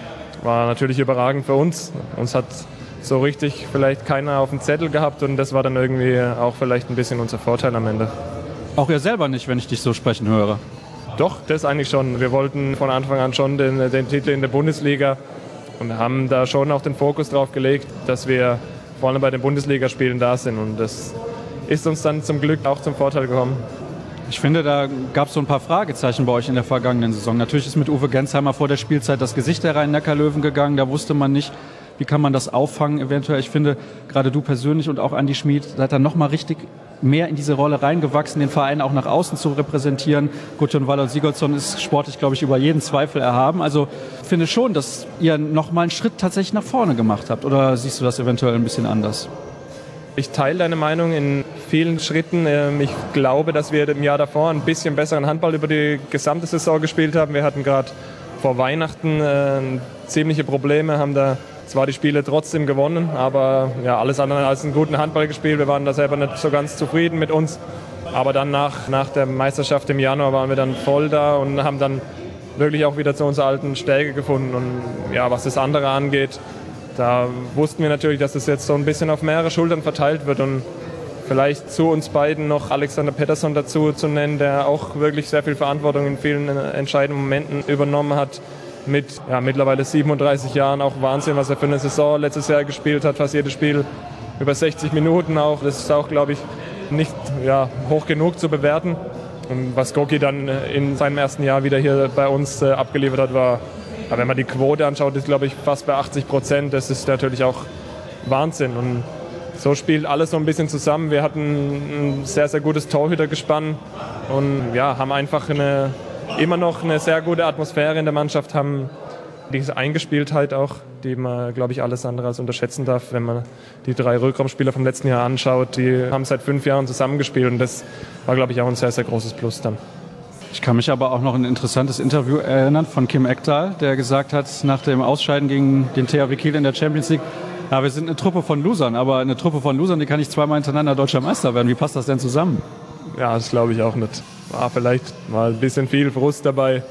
war natürlich überragend für uns. Uns hat so richtig vielleicht keiner auf dem Zettel gehabt und das war dann irgendwie auch vielleicht ein bisschen unser Vorteil am Ende. Auch ihr selber nicht, wenn ich dich so sprechen höre. Doch, das eigentlich schon. Wir wollten von Anfang an schon den Titel in der Bundesliga und haben da schon auch den Fokus drauf gelegt, dass wir vor allem bei den Bundesligaspielen da sind und das ist uns dann zum Glück auch zum Vorteil gekommen. Ich finde, da gab es so ein paar Fragezeichen bei euch in der vergangenen Saison. Natürlich ist mit Uwe Gensheimer vor der Spielzeit das Gesicht der Rhein-Neckar-Löwen gegangen. Da wusste man nicht, wie kann man das auffangen eventuell. Ich finde, gerade du persönlich und auch Andi Schmid seid dann nochmal richtig mehr in diese Rolle reingewachsen, den Verein auch nach außen zu repräsentieren. Gudjon Valor-Sigurdsson ist sportlich, glaube ich, über jeden Zweifel erhaben. Also ich finde schon, dass ihr nochmal einen Schritt tatsächlich nach vorne gemacht habt. Oder siehst du das eventuell ein bisschen anders? Ich teile deine Meinung in vielen Schritten. Ich glaube, dass wir im Jahr davor ein bisschen besseren Handball über die gesamte Saison gespielt haben. Wir hatten gerade vor Weihnachten ziemliche Probleme, haben da zwar die Spiele trotzdem gewonnen, aber ja, alles andere als einen guten Handball gespielt. Wir waren da selber nicht so ganz zufrieden mit uns. Aber dann nach der Meisterschaft im Januar waren wir dann voll da und haben dann wirklich auch wieder zu unserer alten Stärke gefunden. Und ja, was das andere angeht, da wussten wir natürlich, dass es jetzt so ein bisschen auf mehrere Schultern verteilt wird und vielleicht zu uns beiden noch Alexander Pettersson dazu zu nennen, der auch wirklich sehr viel Verantwortung in vielen entscheidenden Momenten übernommen hat. Mit mittlerweile 37 Jahren, auch Wahnsinn, was er für eine Saison letztes Jahr gespielt hat, fast jedes Spiel über 60 Minuten auch. Das ist auch, glaube ich, nicht hoch genug zu bewerten. Und was Goki dann in seinem ersten Jahr wieder hier bei uns abgeliefert hat, war, wenn man die Quote anschaut, ist, glaube ich, fast bei 80%. Das ist natürlich auch Wahnsinn. Und so spielt alles so ein bisschen zusammen. Wir hatten ein sehr, sehr gutes Torhütergespann und haben einfach immer noch eine sehr gute Atmosphäre in der Mannschaft, haben diese Eingespieltheit auch, die man, glaube ich, alles andere als unterschätzen darf. Wenn man die 3 Rückraumspieler vom letzten Jahr anschaut, die haben seit 5 Jahren zusammengespielt und das war, glaube ich, auch ein sehr, sehr großes Plus dann. Ich kann mich aber auch noch an ein interessantes Interview erinnern von Kim Ekdahl, der gesagt hat, nach dem Ausscheiden gegen den THW Kiel in der Champions League, ja, wir sind eine Truppe von Losern, aber eine Truppe von Losern, die kann nicht zweimal hintereinander deutscher Meister werden. Wie passt das denn zusammen? Ja, das glaube ich auch nicht. War vielleicht mal ein bisschen viel Frust dabei.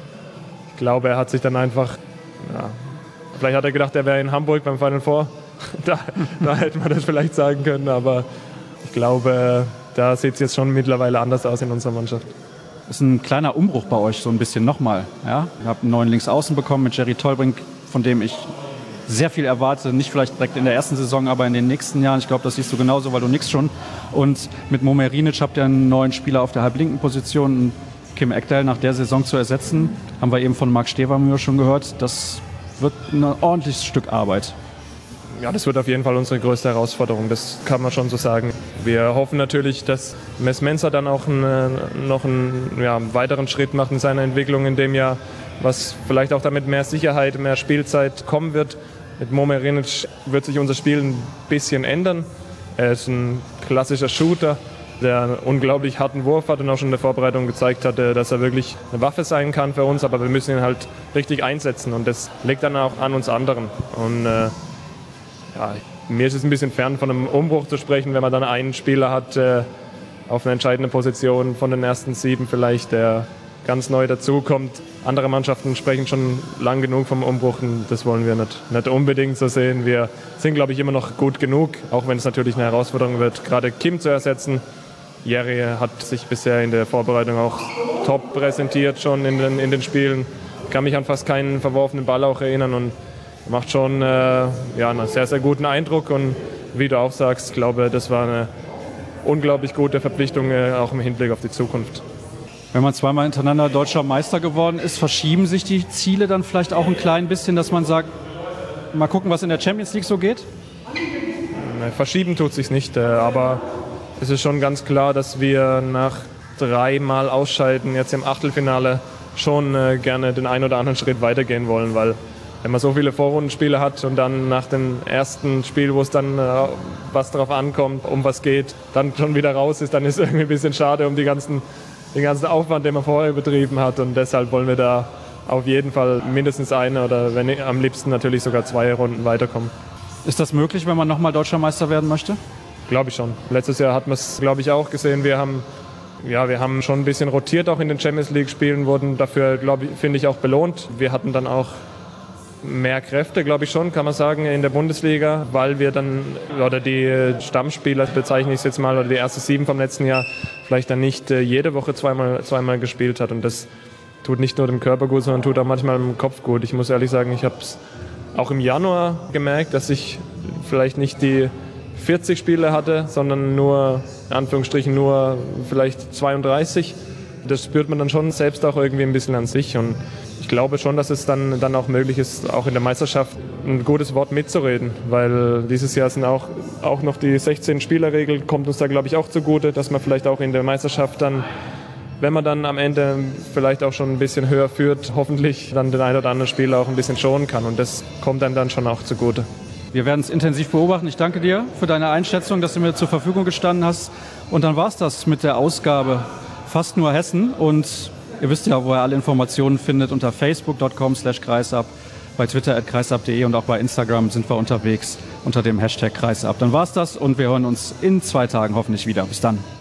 Ich glaube, er hat sich dann einfach, vielleicht hat er gedacht, er wäre in Hamburg beim Final Four. Da hätte man das vielleicht sagen können, aber ich glaube, da sieht es jetzt schon mittlerweile anders aus in unserer Mannschaft. Das ist ein kleiner Umbruch bei euch, so ein bisschen nochmal. Ja? Ihr habt einen neuen Linksaußen bekommen mit Jerry Tolbrink, von dem ich sehr viel erwarte, nicht vielleicht direkt in der ersten Saison, aber in den nächsten Jahren. Ich glaube, das siehst du genauso, weil du nix schon. Und mit Mo Merinic habt ihr einen neuen Spieler auf der halblinken Position. Kim Ekdahl nach der Saison zu ersetzen, haben wir eben von Marc Stevermühr schon gehört. Das wird ein ordentliches Stück Arbeit. Ja, das wird auf jeden Fall unsere größte Herausforderung, das kann man schon so sagen. Wir hoffen natürlich, dass Mes Mensah dann auch noch einen weiteren Schritt macht in seiner Entwicklung in dem Jahr, was vielleicht auch damit mehr Sicherheit, mehr Spielzeit kommen wird. Mit Mo Merinic wird sich unser Spiel ein bisschen ändern. Er ist ein klassischer Shooter, der einen unglaublich harten Wurf hat und auch schon in der Vorbereitung gezeigt hat, dass er wirklich eine Waffe sein kann für uns, aber wir müssen ihn halt richtig einsetzen und das liegt dann auch an uns anderen. Und mir ist es ein bisschen fern, von einem Umbruch zu sprechen, wenn man dann einen Spieler hat auf einer entscheidenden Position von den ersten 7 vielleicht, der ganz neu dazukommt. Andere Mannschaften sprechen schon lang genug vom Umbruch und das wollen wir nicht unbedingt so sehen. Wir sind, glaube ich, immer noch gut genug, auch wenn es natürlich eine Herausforderung wird, gerade Kim zu ersetzen. Jerry hat sich bisher in der Vorbereitung auch top präsentiert schon in den Spielen. Ich kann mich an fast keinen verworfenen Ball auch erinnern und macht schon einen sehr, sehr guten Eindruck. Und wie du auch sagst, ich glaube, das war eine unglaublich gute Verpflichtung, auch im Hinblick auf die Zukunft. Wenn man zweimal hintereinander deutscher Meister geworden ist, verschieben sich die Ziele dann vielleicht auch ein klein bisschen, dass man sagt, mal gucken, was in der Champions League so geht? Verschieben tut sich nicht, aber es ist schon ganz klar, dass wir nach 3 Mal Ausscheiden jetzt im Achtelfinale schon gerne den einen oder anderen Schritt weitergehen wollen, weil wenn man so viele Vorrundenspiele hat und dann nach dem ersten Spiel, wo es dann was drauf ankommt, um was geht, dann schon wieder raus ist, dann ist es irgendwie ein bisschen schade um den ganzen Aufwand, den man vorher betrieben hat. Und deshalb wollen wir da auf jeden Fall mindestens eine oder wenn am liebsten natürlich sogar 2 Runden weiterkommen. Ist das möglich, wenn man nochmal Deutscher Meister werden möchte? Glaube ich schon. Letztes Jahr hat man es, glaube ich, auch gesehen. Wir haben schon ein bisschen rotiert auch in den Champions-League-Spielen, wurden dafür, finde ich, auch belohnt. Wir hatten dann auch mehr Kräfte, glaube ich schon, kann man sagen, in der Bundesliga, weil wir dann, oder die Stammspieler, bezeichne ich es jetzt mal, oder die erste 7 vom letzten Jahr, vielleicht dann nicht jede Woche zweimal gespielt hat. Und das tut nicht nur dem Körper gut, sondern tut auch manchmal dem Kopf gut. Ich muss ehrlich sagen, ich habe es auch im Januar gemerkt, dass ich vielleicht nicht die 40 Spiele hatte, sondern nur, in Anführungsstrichen, nur vielleicht 32. Das spürt man dann schon selbst auch irgendwie ein bisschen an sich. Und ich glaube schon, dass es dann auch möglich ist, auch in der Meisterschaft ein gutes Wort mitzureden, weil dieses Jahr sind auch noch die 16-Spieler-Regel, kommt uns da, glaube ich, auch zugute, dass man vielleicht auch in der Meisterschaft dann, wenn man dann am Ende vielleicht auch schon ein bisschen höher führt, hoffentlich dann den einen oder anderen Spieler auch ein bisschen schonen kann, und das kommt einem dann schon auch zugute. Wir werden es intensiv beobachten. Ich danke dir für deine Einschätzung, dass du mir zur Verfügung gestanden hast. Und dann war es das mit der Ausgabe Fast nur Hessen. Und ihr wisst ja, wo ihr alle Informationen findet, unter facebook.com/kreisab, bei Twitter @kreisab.de und auch bei Instagram sind wir unterwegs unter dem Hashtag Kreisab. Dann war es das und wir hören uns in 2 Tagen hoffentlich wieder. Bis dann.